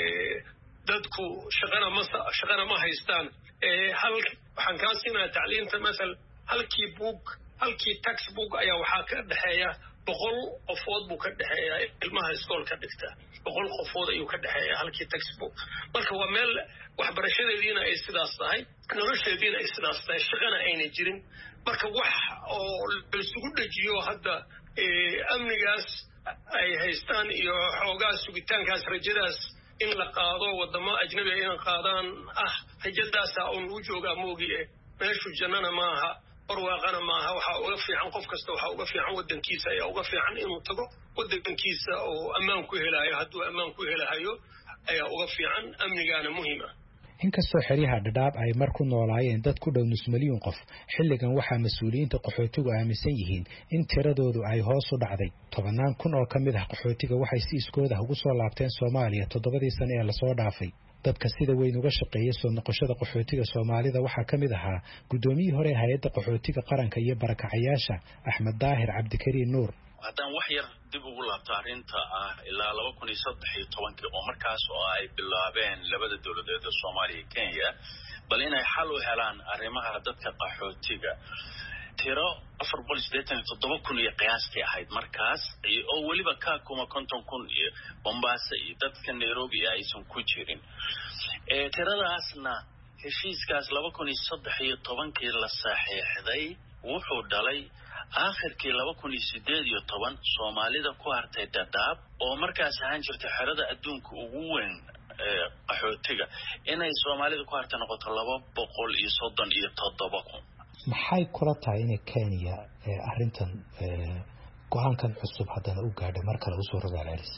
dadku shaqana ma shaqana ma haystaan hal waxaan ka siinaa tacliinta masal halkii book halkii textbook ayaa waxaa ka dhaxeeya boqol qofood buu ka dhaxeeya ilmaha iskoolka dhigta boqol qofood ayuu ka dhaxeeya halkii textbook marka waa meel waxbarashadeediina ay sidaas tahay nolosheediina ay sidaas tahay shaqana ayna jirin marka wax oo la isugu dhajiyo hadda amnigaas ay haystaan iyo xoogaa sugitaankaas rajadaas in la qaado wadamo ajnabi ay in qaadaan ah rajadaasa uun u joogaa moogie meeshu jannana maaha barwaaqana maaha waxaa uga fiican qof kasta waxaa uga fiican wadankiisa ayaa uga fiican inuu tago wadankiisa oo ammaan ku helayo hadduu ammaan ku helahayo ayaa uga fiican amnigaana muhiima inkastoo xeryaha Dhadhaab ay mar ku noolaayeen dad ku dhow nus milyan qof xilligan waxaa mas'uuliyiinta qaxootigu aaminsan yihiin in tiradoodu ay hoos u dhacday tobanaan kun oo ka mid ah qaxootiga waxay si iskooda ugu soo laabteen Soomaaliya toddobadii sano ee la soo dhaafay dadka sida weyn uga shaqeeya soo noqoshada qaxootiga Soomaalida waxaa ka mid ahaa gudoomiyihii hore hay'adda qaxootiga qaranka iyo barakacayaasha Axmed Daahir Cabdikariin Nuur haddaan wax yar dib ugu laabto arrinta ah ilaa laba kun iyo saddex iyo tobankii oo markaas oo ay bilaabeen labada dowladeed ee Soomaaliya iyo Kenya bal inay xal u helaan arrimaha dadka qaxootiga tiro afar boqol sideetan iyo toddoba kun iyo qiyaastii ahayd markaas oo weliba Kakuma konton kun iyo Mombasa iyo dadka Nairobi aysan ku jirin ee tiradaasna heshiiskaas laba kun iyo saddex iyo tobankii la saxiixday wuxuu dhalay aakhirkii laba kun iyo siddeed iyo toban Soomaalida ku hartay Dadaab oo markaas ahaan jirtay xerada adduunka ugu weyn ee qaxootiga inay Soomaalida ku hartay noqoto laba boqol iyo soddon iyo toddoba kun. maxay kula tahay in Kenya arrintan go'aankan cusub haddana u gaadhay mar kale u soo rogaal celis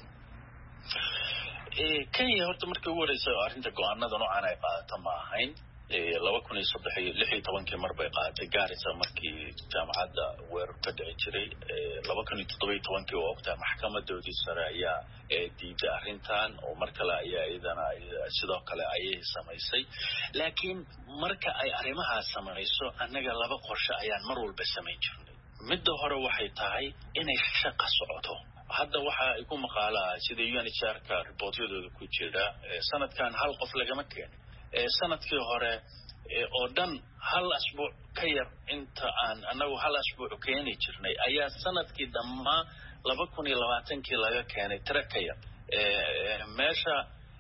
ee Kenya horta markii ugu horeysay arrinta go'aanada noocan ay qaadato ma ahayn laba kun iyo saddex iyo lix iyo tobankii mar bay qaadatay Garissa markii jaamacadda weerar ka dhici jiray laba kun iyo toddoba iyo tobankii oo waqtiga maxkamadoodii sare ayaa diiday arrintan oo mar kale ayaa iyadana sidoo kale ayay samaysay laakiin marka ay arrimaha samayso annaga laba qorshe ayaan mar walba samayn jirnay midda hore waxay tahay inay shaqo socoto hadda waxa ay ku maqaalaa sida U N H C R-ka reportyadooda ku jira sanadkan hal qof lagama keenin sanadkii hore oo dhan hal asbuuc ka yar inta aan anagu hal asbuuc keeni jirnay ayaa sanadkii dhammaa laba kun iyo labaatankii laga keenay tiro ka yar meesha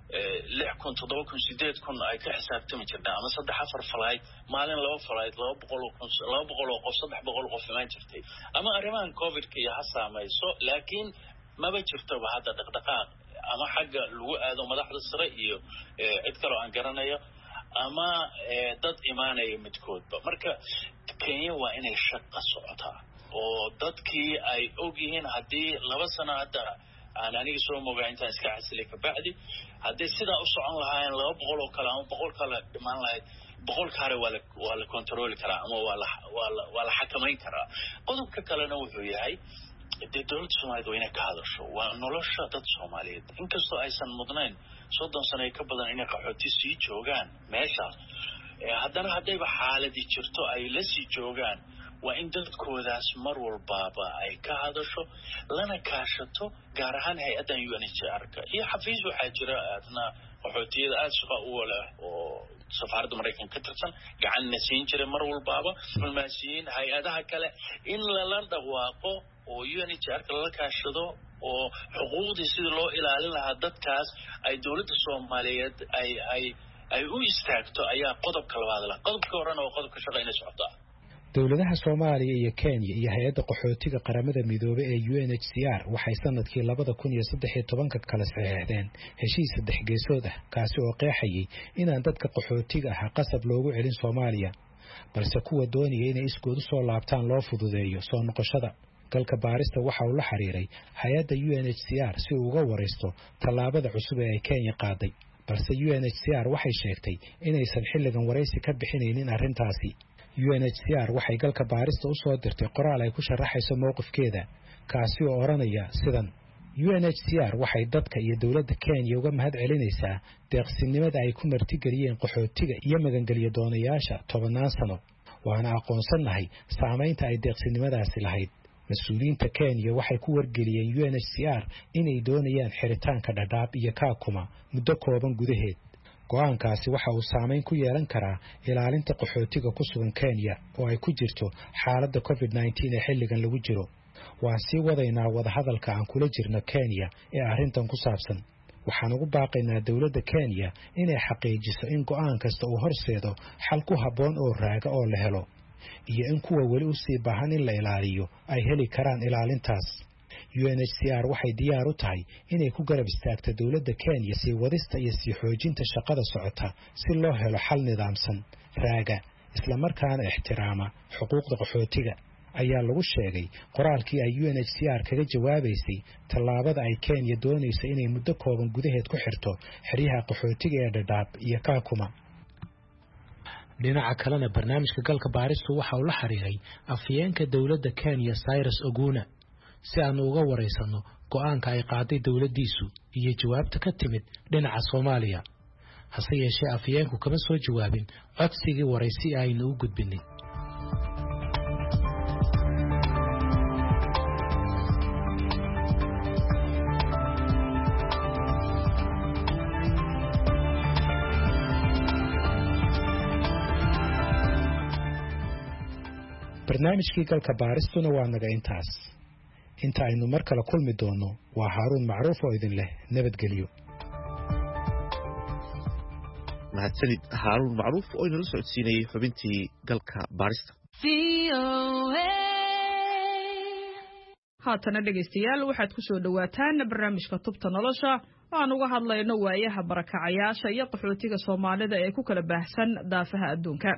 lix kun toddoba kun sideed kun ay ka xisaabtami jirnay ama saddex afar flight maalin laba flight laba boqol oo laba boqol oo qof saddex boqol qof imaan jirtay ama arrimahan covid-ka iyo ha saamayso laakiin maba jirtoba hadda dhaqdhaqaaq ama xagga lagu aado madaxda sare iyo cid kale oo aan garanayo ama dad imaanaya midkoodba marka Kenya waa inay shaqo socotaa oo dadkii ay og yihiin haddii laba sano hadda aan aniga soo mogaa intaan iska xasilay ka bacdi haddii sidaa u socon lahaayeen laba boqol oo kale ama boqol kale dhimaan lahayd boqol kaare waa la waa la controli karaa ama waa la waa la xakamayn karaa qodobka kalena wuxuu yahay dowladda Soomaaliyeed waa inay ka hadasho waa nolosha dad Soomaaliyeed inkastoo aysan mudnayn soddon sano ka badan inay qaxooti sii joogaan meeshaas haddana haddayba xaaladii jirto ay la sii joogaan waa in dadkoodaas mar walbaaba ay ka hadasho lana kaashato gaar ahaan hay-addan U N H C R-ka iyo xafiis waxaa jira adna qaxootiyada aada shaqo u leh oo safaaradda Mareykanka ka tirsan gacanna siin jiray mar walbaaba diblomaasiyiin hay-adaha kale in lala dhawaaqo oo U N H C R-ka lala kaashado oo xuquuqdii sidii loo ilaalin lahaa dadkaas ay dowladda Soomaaliyeed ay ay ay u istaagto ayaa qodobka labaad la qodobka horena oo qodobka shaqo inay socoto dowladaha Soomaaliya iyo Kenya iyo hay'adda qaxootiga qaramada midoobay ee U N H C R waxay sanadkii laba kun iyo saddex iyo toban ka kala saxeexdeen heshiis saddex geesood ah kaasi oo qeexayay inaan dadka qaxootiga ah qasab loogu celin Soomaaliya balse kuwa doonaya inay iskood soo laabtaan loo fududeeyo soo noqoshada galka baarista waxa uu la xiriiray hay'adda U N H C R si uu uga wareysto tallaabada cusub ee Kenya qaaday balse U N H C R waxay sheegtay inaysan xilligan wareysi ka bixinaynin arrintaasi U N H C R waxay galka baarista u soo dirtay qoraal ay ku sharaxayso mowqifkeeda kaasi oo oranaya sidan U N H C R waxay dadka iyo dawladda Kenya uga mahad celinaysaa deeqsinimada ay ku martigeliyeen qaxootiga iyo magangelyo doonayaasha tobanaan sano waana aqoonsanahay saameynta ay deeqsinimadaasi lahayd mas'uuliyiinta Kenya waxay ku wargeliyeen U N H C R inay doonayaan xiritaanka Dadaab iyo Kakuma muddo kooban gudaheed go'aankaasi waxa uu saameyn ku yeelan karaa ilaalinta qaxootiga ku sugan Kenya oo ay ku jirto xaaladda covid nineteen ee xilligan lagu jiro waan sii wadaynaa wada hadalka aan kula jirno Kenya ee arrintan ku saabsan waxaan ugu baaqaynaa dawladda Kenya inay xaqiijiso in go'aan kasta uu horseedo xal ku habboon oo raaga oo la helo iyo in kuwa wali u sii baahan in la ilaaliyo ay heli karaan ilaalintaas U N H C R waxay diyaar u tahay inay ku garab istaagto dawladda Kenya si wadista iyo si xoojinta shaqada socota si loo helo xal nidaamsan raaga isla markaana ixtiraama xuquuqda qaxootiga ayaa lagu sheegay qoraalkii ay U N H C R kaga jawaabaysay tallaabada ay Kenya doonayso inay muddo kooban gudaheed ku xirto xiriyaha qaxootiga ee Dadaab iyo Kakuma dhinaca kalena barnaamijka galka baaristu waxa uu la xiriiray afyeenka dawladda Kenya Cyrus Oguna si aan uga wareysano go'aanka ay qaaday dawladdiisu iyo jawaabta ka timid dhinaca Soomaaliya hase yeeshee afyeenku kama soo jawaabin codsigii wareysi aynu u gudbinay barnaamijkii galka baaristuna waa naga intaas inta aynu mar kale kulmi doono waa Haaruun Macruuf oo idin leh nabadgelyo. mahadsanid Haaruun Macruuf oo inala socodsiinayay xubintii galka baarista. haatana dhegaystayaal waxaad ku soo dhawaataan barnaamijka tubta nolosha oo aan uga hadlayno waayaha barakacayaasha iyo qaxootiga Soomaalida ee ku kala baahsan daafaha adduunka.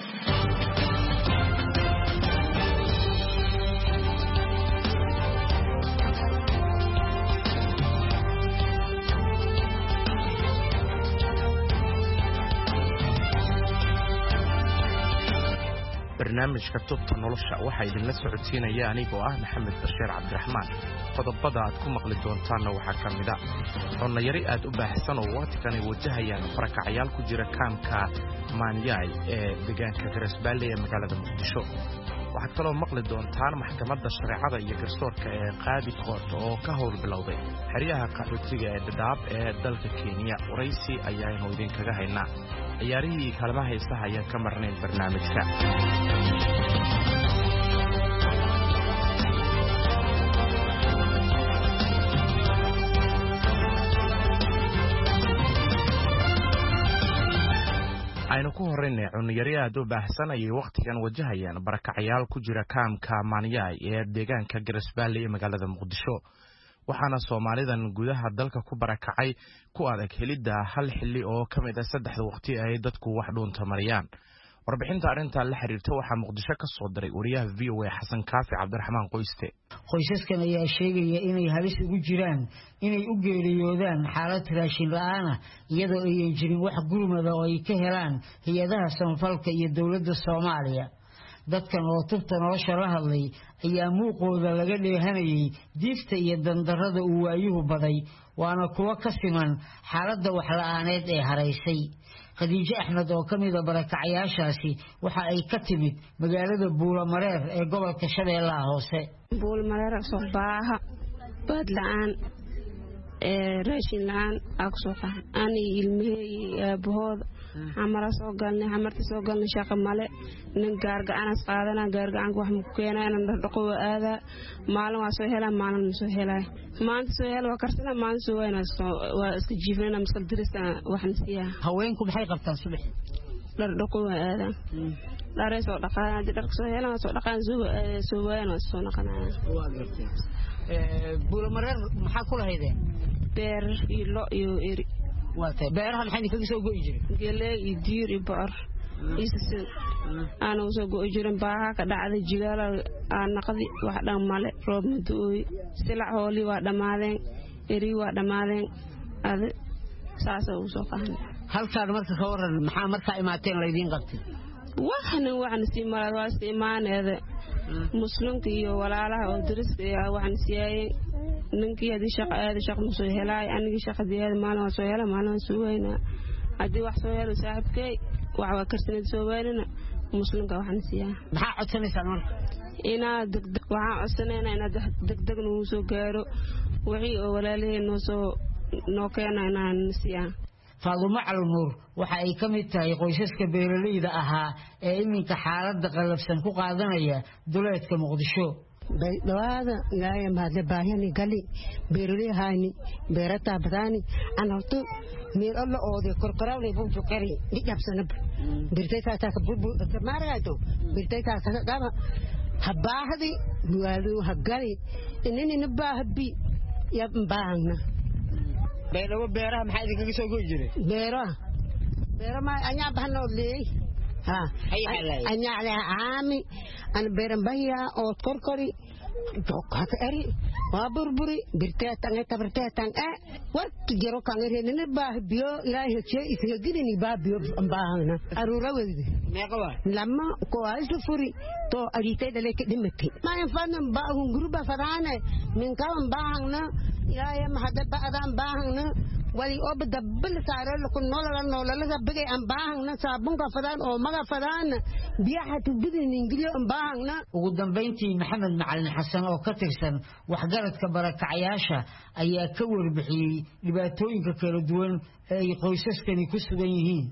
barnaamijka tubta nolosha waxa idinla socodsiinaya anigoo ah Maxamed Bashiir Cabdiraxmaan. qodobada aad ku maqli doontaanna waxaa ka mid ah cunayari aad u baahsan oo waqtigan ay wajahayaan barakacayaal ku jira kaamka Maanyay ee deegaanka Garisbaale ee magaalada Muqdisho. waxaad kaloo maqli doontaan maxkamadda shareecada iyo garsoorka ee Qaadi Court oo ka howl bilowday xeryaha qaxootiga ee Dadaab ee dalka Kenya. waraysi ayaanu idinkaga haynaa. ciyaarihii kaalmaha heesaha ayaan ka marnayn barnaamijka. aynu ku horeynay cunayari aad u baahsan ayay waqtigan wajahayaan barakacayaal ku jira kaamka Maanyay ee deegaanka Garisbaale ee magaalada Muqdisho. waxaana Soomaalidan gudaha dalka ku barakacay ku adag helida hal xilli oo kamid ah saddexda waqti ay dadku wax dhuunta mariyaan. warbixinta arinta la xiriirta waxa Muqdisho ka soo diray wariyaha V O A Xasan Kaafi Cabdiraxmaan Qoyste. qoysaskan ayaa sheegaya inay halis ugu jiraan inay u geeriyoodaan xaalad raashin la'aan ah iyadoo ay jirin wax gurmada oo ay ka helaan hay'adaha samafalka iyo dawladda Soomaaliya. dadkan oo tubta nolosha la hadlay ayaa muuqooda laga dheehanayay diifta iyo dandarrada uu waayuhu baday waana kuwa ka siman xaaladda wax la'aaneed ee haraysay. Khadiija Axmed oo kamid ah barakacayaashaasi waxa ay ka timid magaalada Buulamareer ee gobolka Shabeellaha Hoose. Buulamareer soo baaha bad la'aan ee raashin la'aan aqsoo qaan ani ilmihii aabahood amara soo galnay amarta soo galnay shaqo male nin gaargaanas qaadana gaargaan wax mu keenayna dhaqo aada maalin waa soo helaa maalin ma soo helay maanta soo helo karsana maalin soo wayna waa iska jiifnana masal dirista waxan siya haweenku maxay qabtaan subax dhar dhaqo aada dharay soo dhaqaan hadii dhar soo helaan soo dhaqaan soo soo wayna soo naqanaa waa gartay ee Buulamareer maxaa ku lahaydeen beer iyo iyo eri waata beeraha maxay kaga soo go'i jireen geelay iyo diir iyo bar isin ana soo go'i jireen baaha ka dhacday jigaala aan naqdi wax dhan male roob madooy silac hooli waa dhamaadeen eri waa dhamaadeen ad saasa u soo qaadan halkaan marka ka waran maxaa marka imaateen la idin qabtay waxna waxna si maad waa si imaaneeda muslimka iyo walaalaha oo dariska ah waxna siiyay ninkii hadii shaqo aad shaqo soo helay anigii shaqadeeda maalin soo helay maalin soo wayna hadii wax soo helo saaxiibkay wax waa karsanad soo waynana muslimka waxna siyaa maxaa codsanaysan marka ina degdeg waxa codsanayna ina degdeg noo soo gaaro wixii oo walaalaheen noo soo noo keenayna siyaa Faadumo Calnuur waxa ay kamid tahay qoysaska beeraleyda ahaa ee iminka xaaladda qalabsan ku qaadanaya duleedka Muqdisho. dhawaada gaaya maade baahani gali beeraley hayni beerata badani anartu meel alla oode korkorawle buu jukari dijabsana birtayta ta bubu maraato birtayta ta gaba habaahdi waadu hagali inani nabaahabi ya baahna beeraha beeraha maxay idinkaga soo go'i jireen beeraha beeraha ma anya bahno leey ha anya ala aami an beeran baya oo korkori dokka eri waa burburi birtaa tanga tabartaa tanga warti jiro kan reerina baa biyo ilaahay hejay isaga gidini baa biyo baahna arura wadi meeqwa lama ko ay furi to aritay dale ke dimati ma infan ba gruba fadana min kan baahna ilaahay ma hada baadan baahna wali oo dabal saaro ku nolol nolol la bagay aan baahna saabunka fadaan oo maga fadaan biyaha tubidin ingiliyo aan baahna ugu dambeyntii Maxamed Macalin Xasan oo ka tirsan waxgaradka barakacayaasha ayaa ka warbixiyay dhibaatooyinka kala duwan ee qoysaskani ku sugan yihiin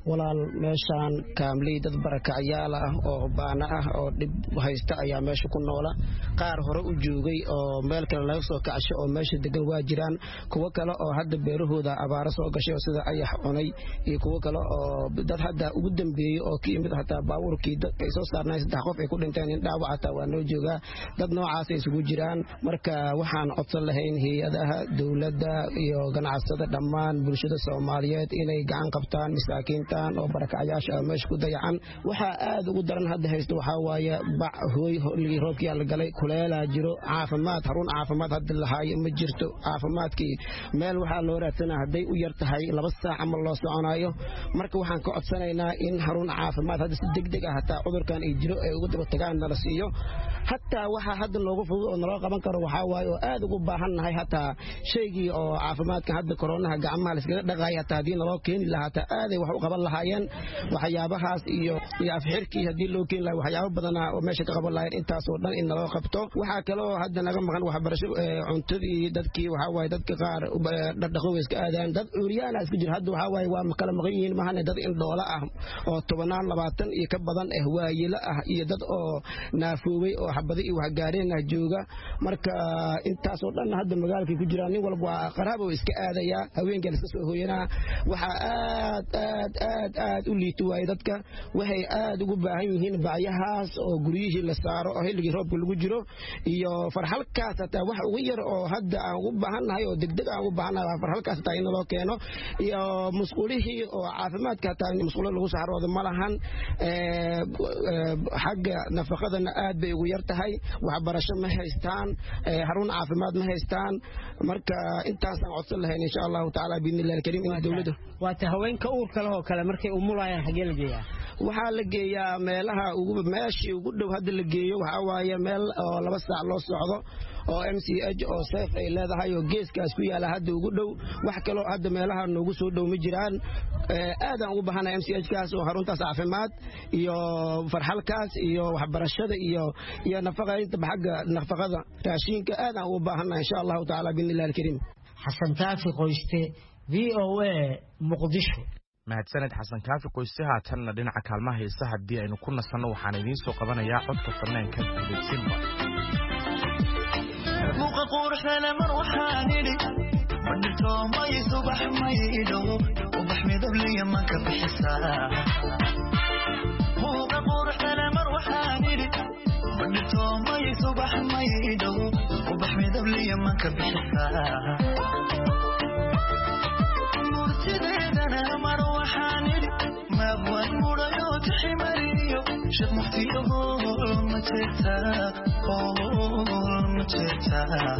walaal meeshaan kaamley dad barakacyaal ah oo baana ah oo dhib haysta ayaa meesha ku noola qaar hore u joogay oo meel kale laga soo kacasho oo meesha degan waa jiraan kuwa kale oo hadda beerahooda abaaro soo gashay sida ayax cunay iyo kuwa kale oo dad hadda ugu dambeeyay oo ka yimid hataa baabuurkii dadka ay soo saarnay saddex qof ay ku dhinteen in dhaawac hataa waa noo joogaa dad noocaas ay isugu jiraan marka waxaan codsan lahayn hay'adaha dowladda iyo ganacsatada dhammaan bulshada Soomaaliyeed inay gacan qabtaan masaakiintan oo barakacyaasha meesha ku dayacan waxa aad ugu daran hadda haysto waxa waaye bac hooy hooligi roobkii la galay kuleela jiro caafimaad harun caafimaad hadda la haayo ma jirto caafimaadkii meel waxa loo raadsanaa haday u yar tahay laba saac ama loo soconayo marka waxaan ka codsanaynaa in harun caafimaad hadda si degdeg ah hataa cudurkan ay jiro ay ugu daba tagaan nala siiyo hataa waxa hadda loogu fudud oo naloo qaban karo waxa waaye oo aad ugu baahannahay hataa shaygii oo caafimaadka hadda koronaha gacmaha la iskaga dhaqaaya hataa hadii naloo keeni lahaa hataa aad ay wax u qaban lahaayeen waxyaabahaas iyo iyo afxirkii hadii loo keeni lahaa waxyaabo badan oo meesha ka qaban lahayn intaas oo dhan in naloo qabto waxa kale oo hadda naga maqan waxbarasho cuntadii dadkii waxa waaye dadka qaar dhaqdhaqooyska aadaan dad cuuriyaan isku jir hadda waxa waaye waa kala maqan yihiin mahane dad in dhoola ah oo tobanaan labaatan iyo ka badan ah waayila ah iyo dad oo naafoobay oo xabada iyo wax gaareen ah jooga marka intaas oo dhan hadda magaalka ku jiraan nin walba waa qaraabo iska aadaya haweenka iska soo hooyana waxa aad aad aad aad u liito way dadka waxay aad ugu baahan yihiin baayahaas oo guriyihii la saaro oo xilligii roobka lagu jiro iyo farxalkaas hataa wax ugu yar oo hadda aan ugu baahanahay oo degdeg aan ugu baahanahay farxalkaas hataa in loo keeno iyo musqulihii oo caafimaadka hataa musqulo lagu saaroodo malahan ee xagga nafaqadana aad bay ugu yar tahay waxbarasho ma haystaan harun caafimaad ma haystaan marka intaas aan codsan lahayn insha Allah taala biidnillahi karim in dawladda waata haweenka uurka leh oo kale markay umulayaan xagee la geeyaa waxa la geeyaa meelaha ugu meeshii ugu dhow hadda la geeyo waxa waaye meel oo laba saac loo socdo oo M C H oo safe ay leedahay oo geeskaas ku yaala hadda ugu dhow wax kale oo hadda meelaha noogu soo dhow ma jiraan aad aan ugu baahanahay M C H kaas oo haruntaas caafimaad iyo farxalkaas iyo waxbarashada iyo iyo nafaqaynta xagga nafaqada raashinka aad aan ugu baahanahay insha Allah taala biidnillahi karim Xasan Kaafi Qoyste V O A Muqdisho mahadsaned xasan kaafi qoyste haatanna dhinaca kaalmaha heesaha haddii aynu ku nasanno waxaan idiin soo qabanayaa codka fanaanka Simba muuqa quruxdana mar waxaan idhi madhirto may subax maydho ubax midabliya manka bixisaa muuqa quruxdana mar waxaan idhi madhirto may subax maydho ubax midabliya manka bixisaa murtideedana mar waxaan idhi maabwan mudhayo tiximariyo shad muftiyaho ma jeegtaa ma jeegtaa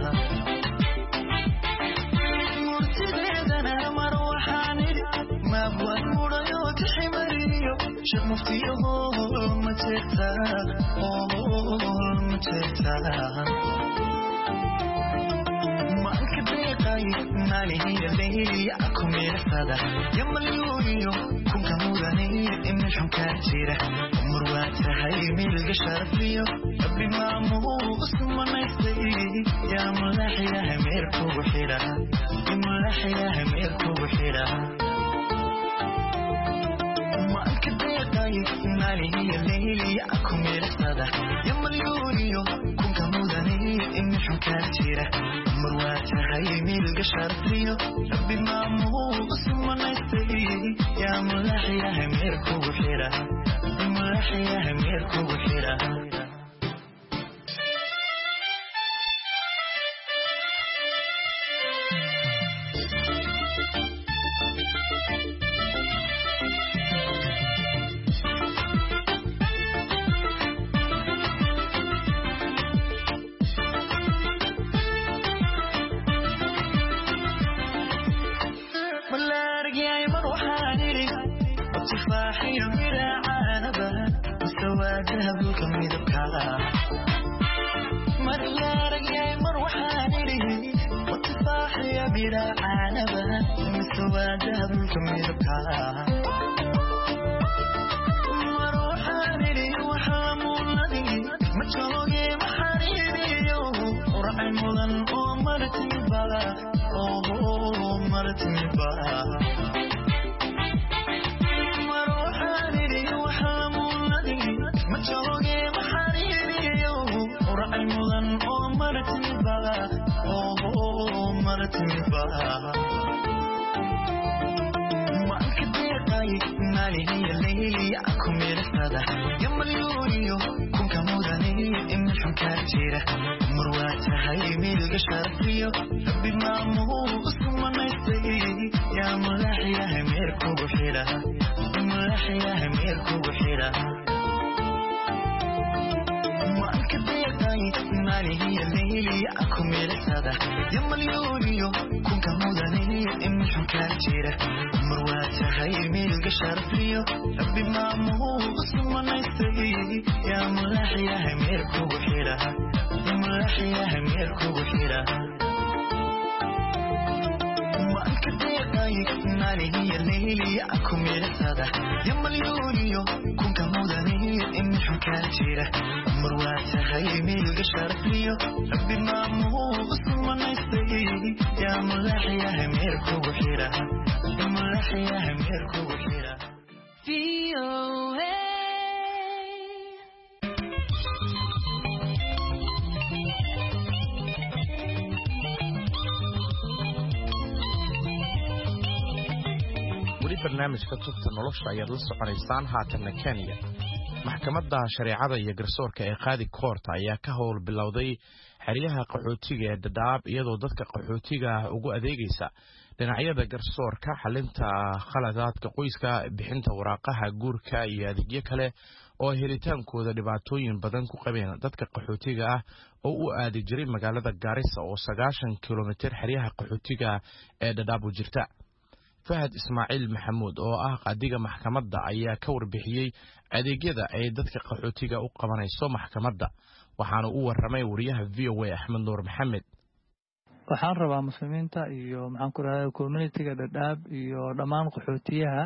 murtideedana mar waxaan idhi maabwan mudhayo tiximariyo shad muftiyaho ma jeegtaa ma jeegtaa مالي الليل أكون مرفضة يوم اليوم كن كموداني إن الحكاية تيرة مرواتها هاي ملقى شرف ليو ربي ما مو اسم ما يستيقي يا ملاحي يا هميركو بحيرة يا ملاحي يا هميركو بحيرة ما أكدقاي مالي الليل أكون مرفضة يوم اليوم كن كموداني إن الحكاية تيرة مرواتها هاي ملقى شرف ليو ربي ما مو اسم ما يستيقي يا ملاحي يا هميركو بحيرة يا ملاحي يا هميركو بحيرة مالي الليلي أكو مرسدة يوم اليوريو كون كموداني إمشون كارتيرة مرواتها هاي ميلك شرفيو ربي ماموس ومنيسي يا ملاحي يا هميركو بحيرها ملاحي يا هميركو بحيرها مالي هي الليلي أكو مرسدة يوم اليوريو كون كموداني إمشون كارتيرة مرواتها هاي ميلك شرفيو ربي ماموس ومنيسي يا ملاحي يا هميركو بحيرها ملاحي يا هميركو بحيرها مالي هي الليلي أكو مرسدة يوم اليوريو كون كموداني إمشون كارتيرة مرواتها هاي ميلك شرفيو ربي ماموس ومنيسي يا ملاحي يا هميركو بحيرها ملاحي يا هميركو بحيرها في barnaamijka tubta nolosha ayaad la soconaysaan haatanna Kenya maxkamadda shareecada iyo garsoorka ee qaadi koorta ayaa ka howl bilowday xiriyaha qaxootiga ee Dadaab iyadoo dadka qaxootiga ugu adeegaysa dhinacyada garsoorka xalinta khaladaadka qoyska bixinta waraaqaha guurka iyo adeegyo kale oo helitaankooda dhibaatooyin badan ku qabeen dadka qaxootiga ah oo u aadi jiray magaalada Garissa oo sagaashan kiiloomitir xiriyaha qaxootiga ee Dadaab u jirta Fahad Ismaaciil Maxamuud oo ah qaadiga maxkamadda ayaa ka warbixiyay adeegyada ay dadka qaxootiga u qabanayso maxkamadda waxaana uu waramay wariyaha V O A Axmed Nuur Maxamed waxaan rabaa muslimiinta iyo maxaan ku raadin community-ga Dadaab iyo dhammaan qaxootiyaha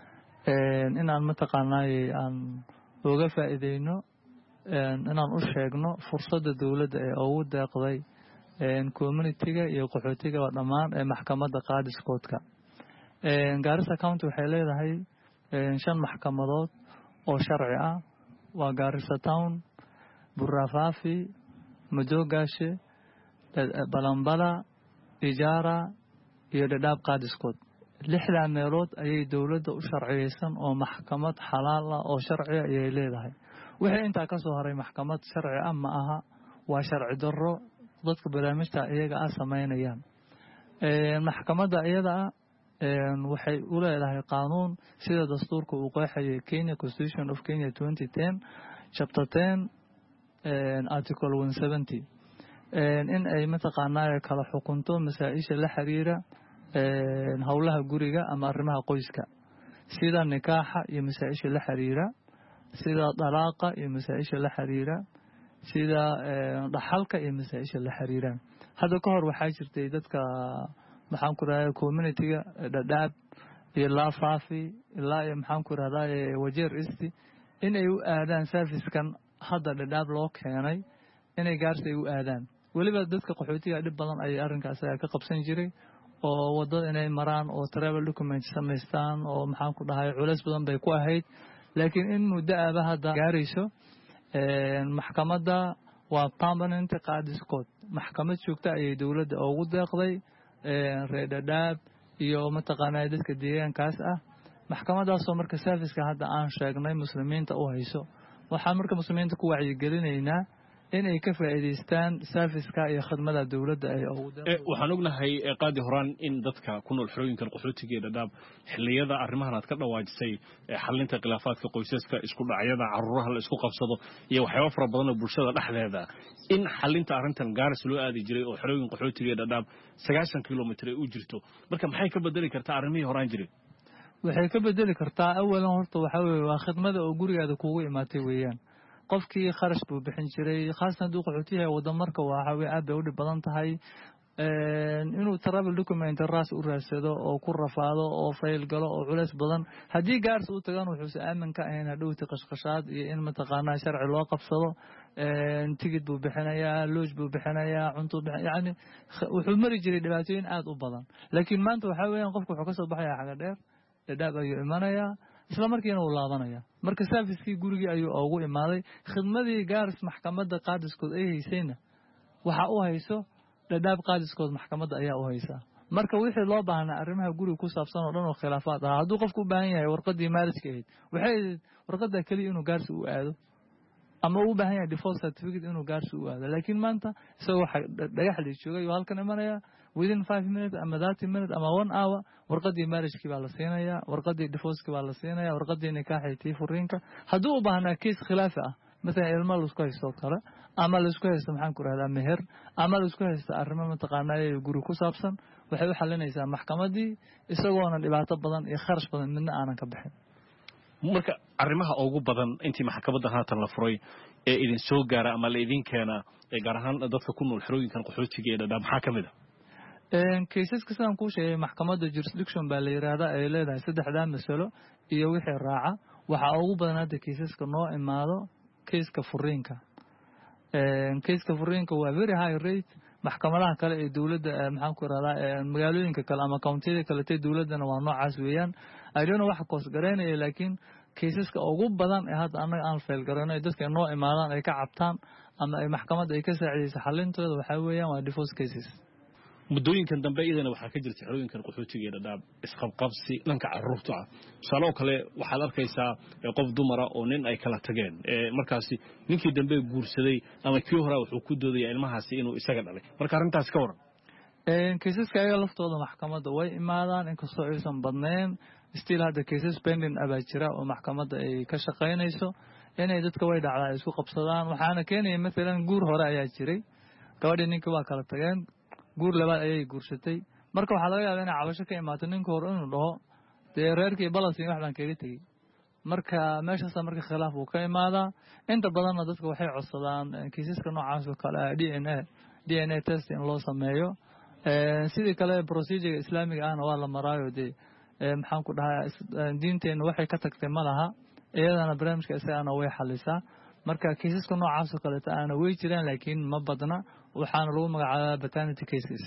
een inaan mataqaanay aan uga faa'iideyno een inaan u sheegno fursadda dawladda ee ugu deeqday een community-ga iyo qaxootiga dhammaan ee maxkamadda qaadiskoodka Garissa County waxay leedahay shan maxkamadood oo sharci ah waa Garissa Town, Burrafafi, Majogashe, Balambala, Ijara iyo Dadaab qaadiskood. Lixdan meelood ayay dawladda u sharciyeysan oo maxkamad xalaal ah oo sharci ah ay leedahay. Wixii inta ka soo haray maxkamad sharci ah ma aha waa sharci darro dadka barnaamijta iyaga ah sameynayaan. Ee maxkamadda iyada waxay u leedahay qaanuun sida dastuurka uu qeexayay Kenya Constitution of Kenya twenty ten chapter ten article one seventy in ay mataqaanaa kala xukunto masaa'isha la xiriira hawlaha guriga ama arrimaha qoyska sida nikaaxa iyo masaa'isha la xiriira sida dalaaqa iyo masaa'isha la xiriira sida dhaxalka iyo masaa'isha la xiriira hadda ka hor waxaa jirtay dadka maxaan ku raadin community-ga Dadaab iyo Laafafi ilaa iyo maxaan ku raadin Wajeer East in ay u aadaan service-kan hadda Dadaab loo keenay inay Garissa u aadaan waliba dadka qaxootiga dhib badan ay arrinkaas ka qabsan jiray oo wadada inay maraan oo travel documents sameystaan oo maxaan ku dhahay culays badan bay ku ahayd laakiin in muddo ah hadda gaarayso ee maxkamadda waa permanent qaadiskood maxkamad joogta ay dawladda ugu deeqday reer Dadaab iyo mataqaanaa dadka deegaankaas ah maxkamadaas oo marka service-ka hadda aan sheegnay muslimiinta u hayso waxaan marka muslimiinta ku wacyi gelinaynaa in ay ka faa'iideystaan service-ka iyo khidmada dawladda ay ugu deeqday waxaan ognahay qaadi horaan in dadka ku nool xorooyinka qaxootiga ee Dadaab xilliyada arrimahan aad ka dhawaajisay xalinta khilaafaadka qoysaska isku dhacyada carruuraha la isku qabsado iyo waxyaabo fara badan oo bulshada dhexdeeda in xalinta arrintan Garissa loo aadi jiray oo xorooyinka qaxootiga ee Dadaab sagaashan kiiloomitir u jirto marka maxay ka bedeli kartaa arrimihii horaan jiray waxay ka bedeli kartaa awalan horta waxa weeye waa khidmada oo gurigaada kugu imaatay weeyaan qofkii kharash buu bixin jiray khaasan duu qaxootiga wada marka waxa weeye aad bay u dhib badan tahay inuu travel document raas u raadsado oo ku rafaado oo fayl galo oo culays badan hadii Garissa uu tagaan wuxuu aamin ka ahayn hadhowti qashqashaad iyo in mataqaanaa sharci loo qabsado tigid buu bixinayaa lodge buu bixinayaa cunto yani wuxuu mari jiray dhibaatooyin aad u badan laakiin maanta waxa weeyaan qofku wuxuu ka soo baxayaa xaga dheer Dadaab ayuu imanayaa isla markiina uu laabanaya marka service-kii gurigii ayuu ugu imaaday khidmadii Garissa maxkamadda qaadiskood ay haysayna waxa uu hayso Dadaab qaadiskood maxkamadda ayaa u haysa marka wixii loo baahnaa arrimaha guriga ku saabsan oo dhan oo khilaafaad ah hadduu qofku u baahan yahay warqadii marriage ahayd waxay warqada kaliya inuu gaarsi u aado ama uu baahan yahay divorce certificate inuu gaarsi u aado laakiin maanta isagoo waxa dhagax la joogay oo halkan imanaya within five minutes ama thirty minutes ama one hour warqadii marriage baa la siinaya warqadii divorce baa la siinaya warqadii nikaaxii furiinka hadduu u baahnaa case khilaafi ah مثلا ilmo la isku haysto kale ama la isku haysto maxaan ku raahdaa meher ama la isku haysto arrimo mataqaanaa guri ku saabsan waxay u xalinaysaa maxkamadii isagoona dhibaato badan iyo kharash badan midna aanan ka bixin marka arrimaha ugu badan intii maxkamadda haatan la furay ee idin soo gaara ama la idin keena ee gaar ahaan dadka ku nool xerooyinkan qaxootiga ee dhadhaab maxaa ka mid ah een kaysaska sidaan kuu sheegay maxkamadda jurisdiction baa la yiraahdaa ay leedahay saddexdaa mas'alo iyo wixii raaca waxa ugu badan hadda kaysaska noo imaado كيسك فرينكا كيسك فرينكا waa very high rate maxkamadaha kale ee dawladda maxaan ku raraa magaalooyinka kale ama county-da kale ee dawladana waa noocaas weeyaan aydoona wax koos gareynaya laakiin kaysaska ugu badan ee hadda anaga aan fail gareynay dadka noo imaadaan ay ka cabtaan ama ay maxkamadda ay ka saacideyso xalintooda waxa weeyaan waa divorce cases muddooyinkan dambe iyadana waxaa ka jirta xerooyinkan qaxootiga ee dhadhaab isqabqabsi dhanka carruurta ah tusaale kale waxaad arkaysaa qof dumara oo nin ay kala tageen markaasi ninkii dambe guursaday ama kii hore wuxuu ku doodayaa ilmahaasi inuu isaga dhalay marka arrintaas ka waran een kiisaska ayaga laftooda maxkamadda way imaadaan inkastoo aysan badnayn still hadda cases pending abaa jira oo maxkamadda ay ka shaqaynayso inay dadka way dhacdaa isku qabsadaan waxaana keenaya maalan guur hore ayaa jiray gabadhii ninkii waa kala tageen guur labaad ayay guursatay marka waxa laga yaabaa in cabasho ka imaato ninka hore inuu dhaho dee reerkii balansi wax baan kaga tagay marka meeshaas marka khilaaf uu ka imaadaa inta badanna dadka waxay codsadaan kiisaska noocaas oo kale D N A D N A test in loo sameeyo ee sidii kale procedure islaamiga ahna waa la maraayo dee maxaan ku dhahaa diinteena waxay ka tagtay malaha iyadana barnaamijka isaana way xalisaa marka kiisaska noocaas oo kale taana way jiraan laakiin ma badna waxaana lagu magacaabaa paternity cases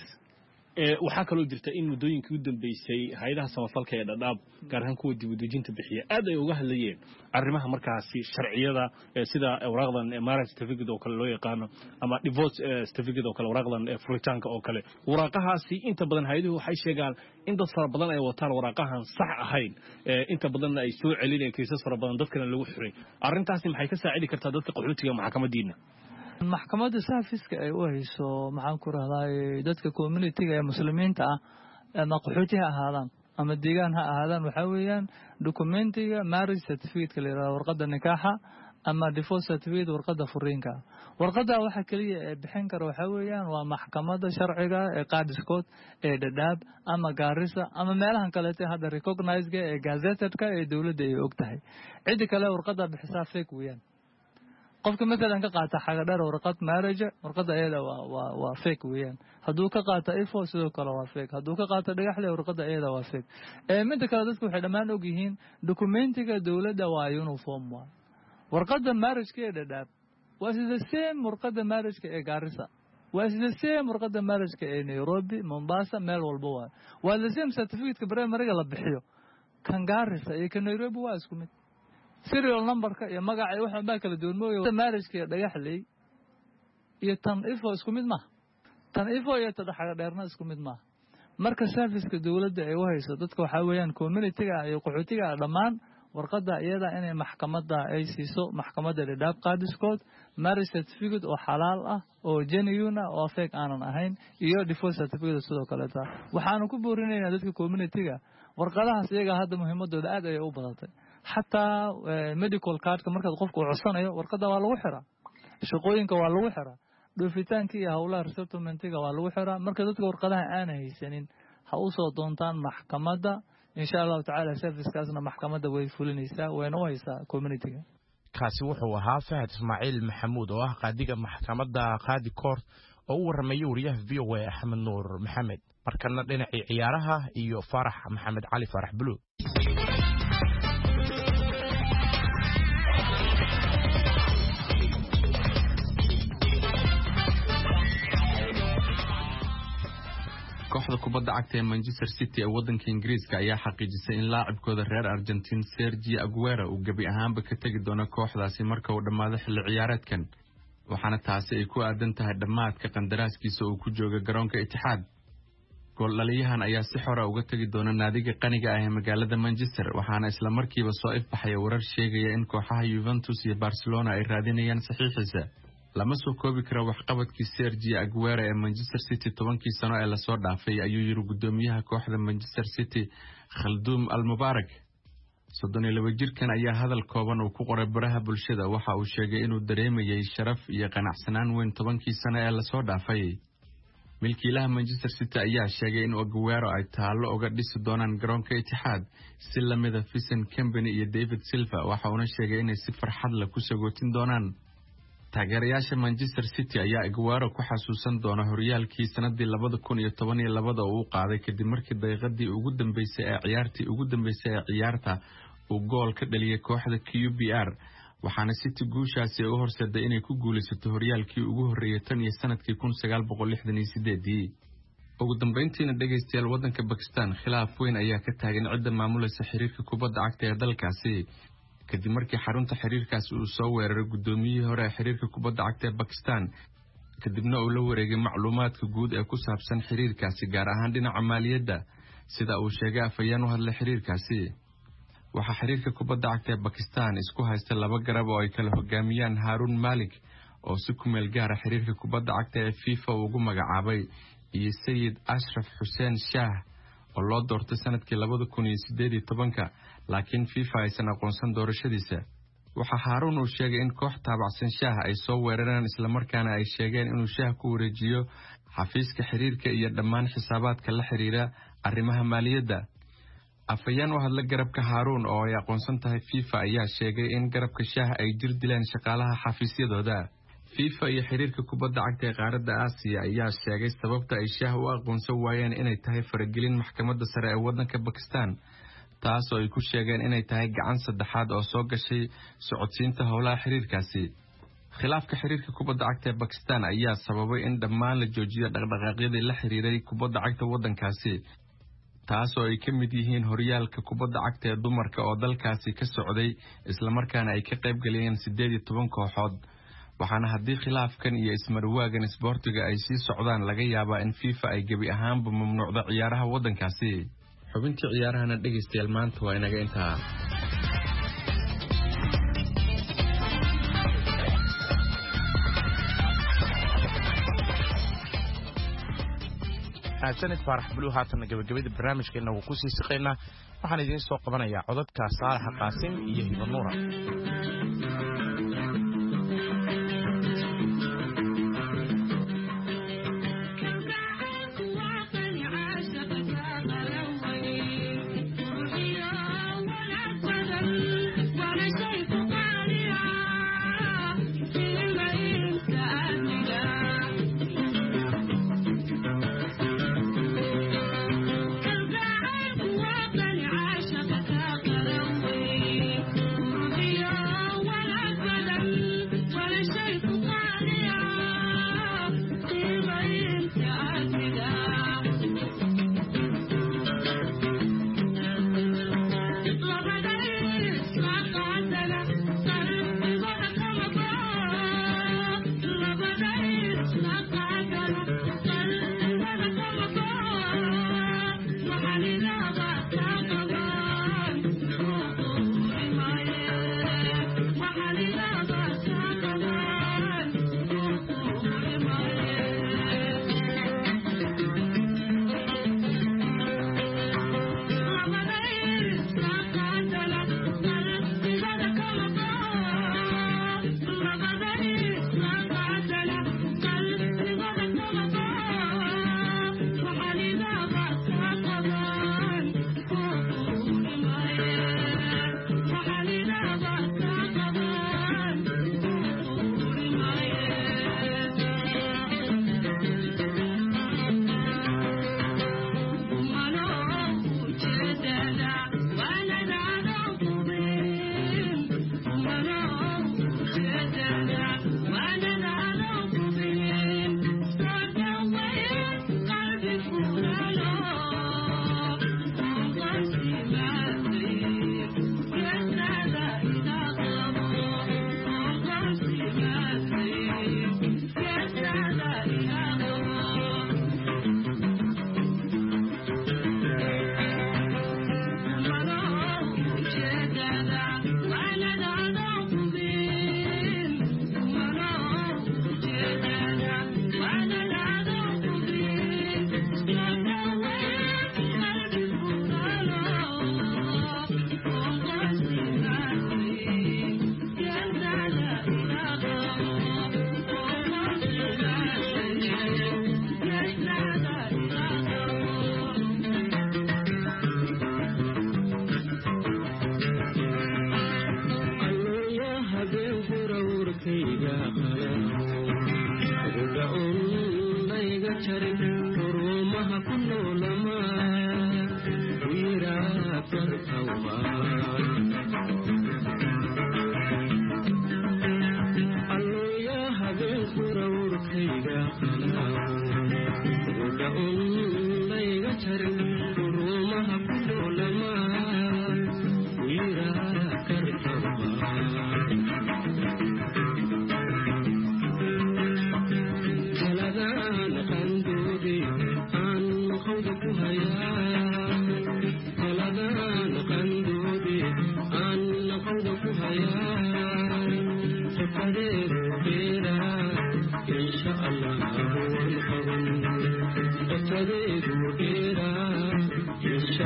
ee waxa kale oo jirta in muddooyinkii u dambeysay hay'adaha samafalka ee dhadhaab gaar ahaan kuwa dib u dejinta bixiya aad ay uga hadlayeen arrimaha markaasi sharciyada sida waraaqdan marriage certificate oo kale loo yaqaano ama divorce certificate oo kale waraaqdan furitaanka oo kale waraaqahaasi inta badan hay'aduhu waxay sheegaan in dad fara badan ay wataan waraaqahan sax ahayn inta badan ay soo celinayaan kiisas fara badan dadkana lagu xiray arrintaasi maxay ka saacidi kartaa dadka qaxootiga maxkamadiina maxkamadda saafiska ay u hayso maxaan ku rahday dadka community-ga ee muslimiinta ah ama qaxootiga ahaadaan ama deegaan ha ahaadaan waxa weeyaan documentiga marriage certificate la yiraahdo warqadda nikaaxa ama divorce certificate warqadda furiinka warqadda waxa kaliya ee bixin kara waxa weeyaan waa maxkamadda sharciga ee qaadiskood ee Dadaab ama Gaarisa ama meelahan kale ee hadda recognized ee gazetted-ka ee dawladda ay og tahay cid kale warqadda bixisaa fake weeyaan qofka mesela ka qaata xaga dheer warqad marriage warqadda ayada waa waa waa fake weeyaan haduu ka qaata ifo sidoo kale waa fake haduu ka qaata dhagaxle warqadda ayada waa fake ee mid kale dadku waxay dhamaan og yihiin documentiga dawladda waa uniform waa warqadda marriage ee Dadaab waa sida same warqadda marriage ee Gaarisa waa sida same warqadda marriage ee Nairobi Mombasa meel walba waa waa the same certificate primary la bixiyo kan Gaarisa iyo kan Nairobi waa isku mid serial number-ka iyo magaca iyo waxa kala duwan mooyay marriage-ka dhagaxley iyo tan ifo isku mid ma tan ifo iyo tan xaga dheerna isku mid ma marka service-ka dawladda ay u hayso dadka waxa weeyaan community-ga iyo qaxootiga dhamaan warqadda iyada inay maxkamadda ay siiso maxkamadda Dadaab qaadiskood marriage certificate oo xalaal ah oo genuine oo fake aanan ahayn iyo divorce certificate sidoo kale taa waxaan ku boorinaynaa dadka community-ga warqadahaas iyaga hadda muhiimadooda aad ay u badatay حتى medical card marka qofku uu codsanayo warqada waa lagu xiraa shaqooyinka waa lagu xiraa dhoofitaanka iyo hawlaha resettlement-ga waa lagu xiraa marka dadka warqadaha aan haysanin ha u soo doontaan maxkamadda insha Allah ta'ala service-kaasna maxkamadda way fulinaysaa wayna u haysaa community-ga kaasi wuxuu ahaa Fahad Ismaaciil Maxamuud oo ah qaadiga maxkamadda qaadi court oo u warramay wariyaha V O A Axmed Nuur Maxamed markana dhinacii ciyaaraha iyo Farax Maxamed Cali Farax Blue kooxda kubadda cagta ee Manchester City ee waddanka Ingiriiska ayaa xaqiijisay in laacibkooda reer Argentine Sergio Aguero uu gabi ahaanba ka tagi doono kooxdaasi marka uu dhamaado xilli ciyaareedkan waxaana taasi ay ku aadan tahay dhamaadka qandaraaskiisa oo ku jooga garoonka Etihad gooldhaliyahan ayaa si xora uga tegi doona naadiga qaniga ah ee magaalada Manchester waxaana isla markiiba soo ifbaxay warar sheegaya in kooxaha Juventus iyo Barcelona ay raadinayaan saxiixiisa lama soo koobi karo waxqabadkii Sergio Aguero ee Manchester City tobankii sano ee la soo dhaafay ayuu yiri gudoomiyaha kooxda Manchester City Khaldoum Al-Mubarak soddon iyo laba jirkan ayaa hadal kooban uu ku qoray baraha bulshada waxa uu sheegay inuu dareemayay sharaf iyo qanacsanaan weyn tobankii sano ee la soo dhaafay milkiilaha Manchester City ayaa sheegay in Aguero ay taalo uga dhisi doonaan garoonka Etihad si lamida Vincent Kompany iyo David Silva waxa uu sheegay inay si farxad leh ku sagootin doonaan taageerayaasha Manchester City ayaa Aguero ku xasuusan doona horyaalkii sanadii laba kun iyo toban iyo laba oo uu qaaday kadib markii daqiiqadii ugu dambeysay ee ciyaartii ugu dambeysay ee ciyaarta uu gool ka dhaliyay kooxda Q P R waxaana City guushaasi u horseeday inay ku guulaysato horyaalkii ugu horeeyay tan iyo sanadkii kun sagaal boqol lixdan iyo sideed ugu dambeyntiina dhageystayaal wadanka Pakistan khilaaf weyn ayaa ka taagan cidda maamulaysa xiriirka kubadda cagta ee dalkaasi kadib markii xarunta xiriirkaasi uu soo weeraray gudoomiyihii hore ee xiriirka kubadda cagta ee Pakistan kadibna uu la wareegay macluumaadka guud ee ku saabsan xiriirkaasi gaar ahaan dhinaca maaliyadda sida uu sheegay afayeen u hadlay xiriirkaasi waxa xiriirka kubadda cagta ee Pakistan isku haysta laba garab oo ay kala hogaamiyaan Harun Malik oo si ku meel gaar ah xiriirka kubadda cagta ee FIFA ugu magacaabay iyo Sayid Ashraf Hussain Shah oo loo doortay sanadkii laba kun iyo siddeed iyo toban laakiin FIFA aysan aqoonsan doorashadiisa waxa Harun uu sheegay in koox taabacsan Shah ay soo weerareen isla markaana ay sheegeen inuu Shah ku wareejiyo xafiiska xiriirka iyo dhammaan xisaabaadka la xiriira arrimaha maaliyadda afayeen u hadla garabka Harun oo ay aqoonsan tahay FIFA ayaa sheegay in garabka Shah ay jir dileen shaqaalaha xafiisyadooda FIFA iyo xiriirka kubadda cagta ee qaaradda Aasiya ayaa sheegay sababta ay Shah u aqoonsan waayeen inay tahay faragelin maxkamadda sare ee wadanka Pakistan taas oo ay ku sheegeen inay tahay gacan saddexaad oo soo gashay socodsiinta howlaha xiriirkaasi khilaafka xiriirka kubadda cagta ee Pakistan ayaa sababay in dhammaan la joojiyo dhaqdhaqaaqyadii la xiriiray kubadda cagta wadankaasi taas oo ay ka mid yihiin horyaalka kubadda cagta ee dumarka oo dalkaasi ka socday isla markaana ay ka qayb galeen siddeed iyo toban kooxood waxaana haddii khilaafkan iyo ismarwaagan isboortiga ay sii socdaan laga yaabaa in FIFA ay gebi ahaanba mamnuucdo ciyaaraha wadankaasi xubintii ciyaarahana dhageystayaal maanta waa inaga intaa sanad farax bulu haatan gabagabada barnaamijkeena uu ku sii siqeynaa waxaan idin soo qabanayaa codadka Saalax Qaasim iyo Hiba Nuura Yeah.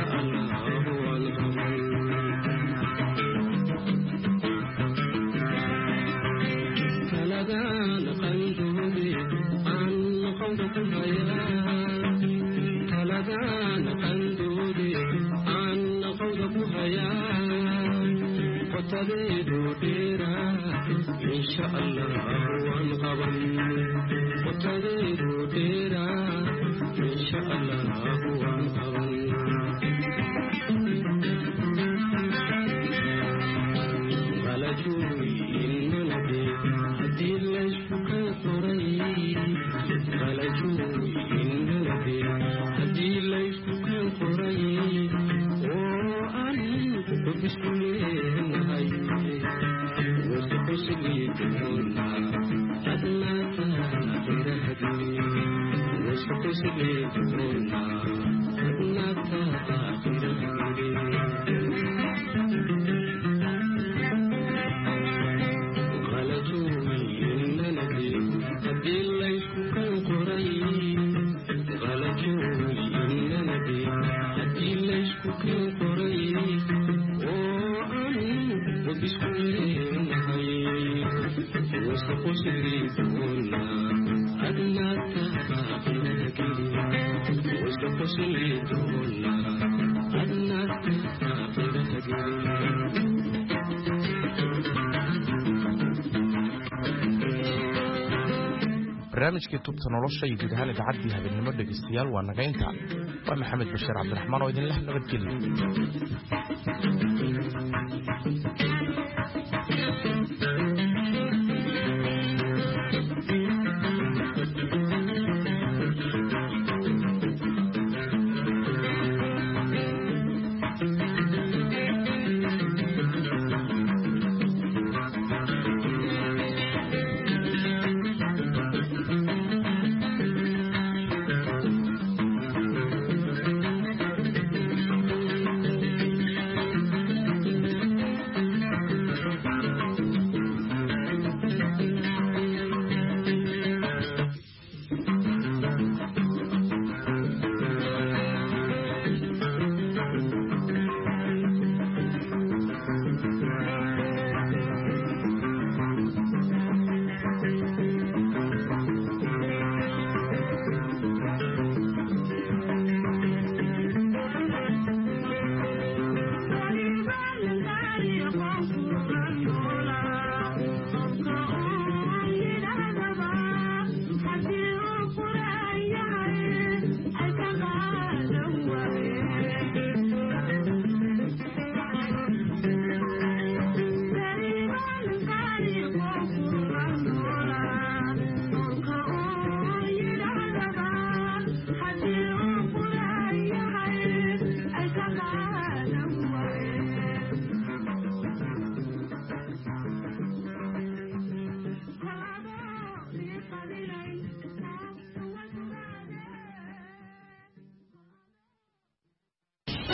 barnaamijkii tubta nolosha iyo guud ahaan idaacaddii habeenimo dhegaystayaal waa nagaynta waa maxamed bashiir cabdiraxmaan oo idinleh nabadgelyo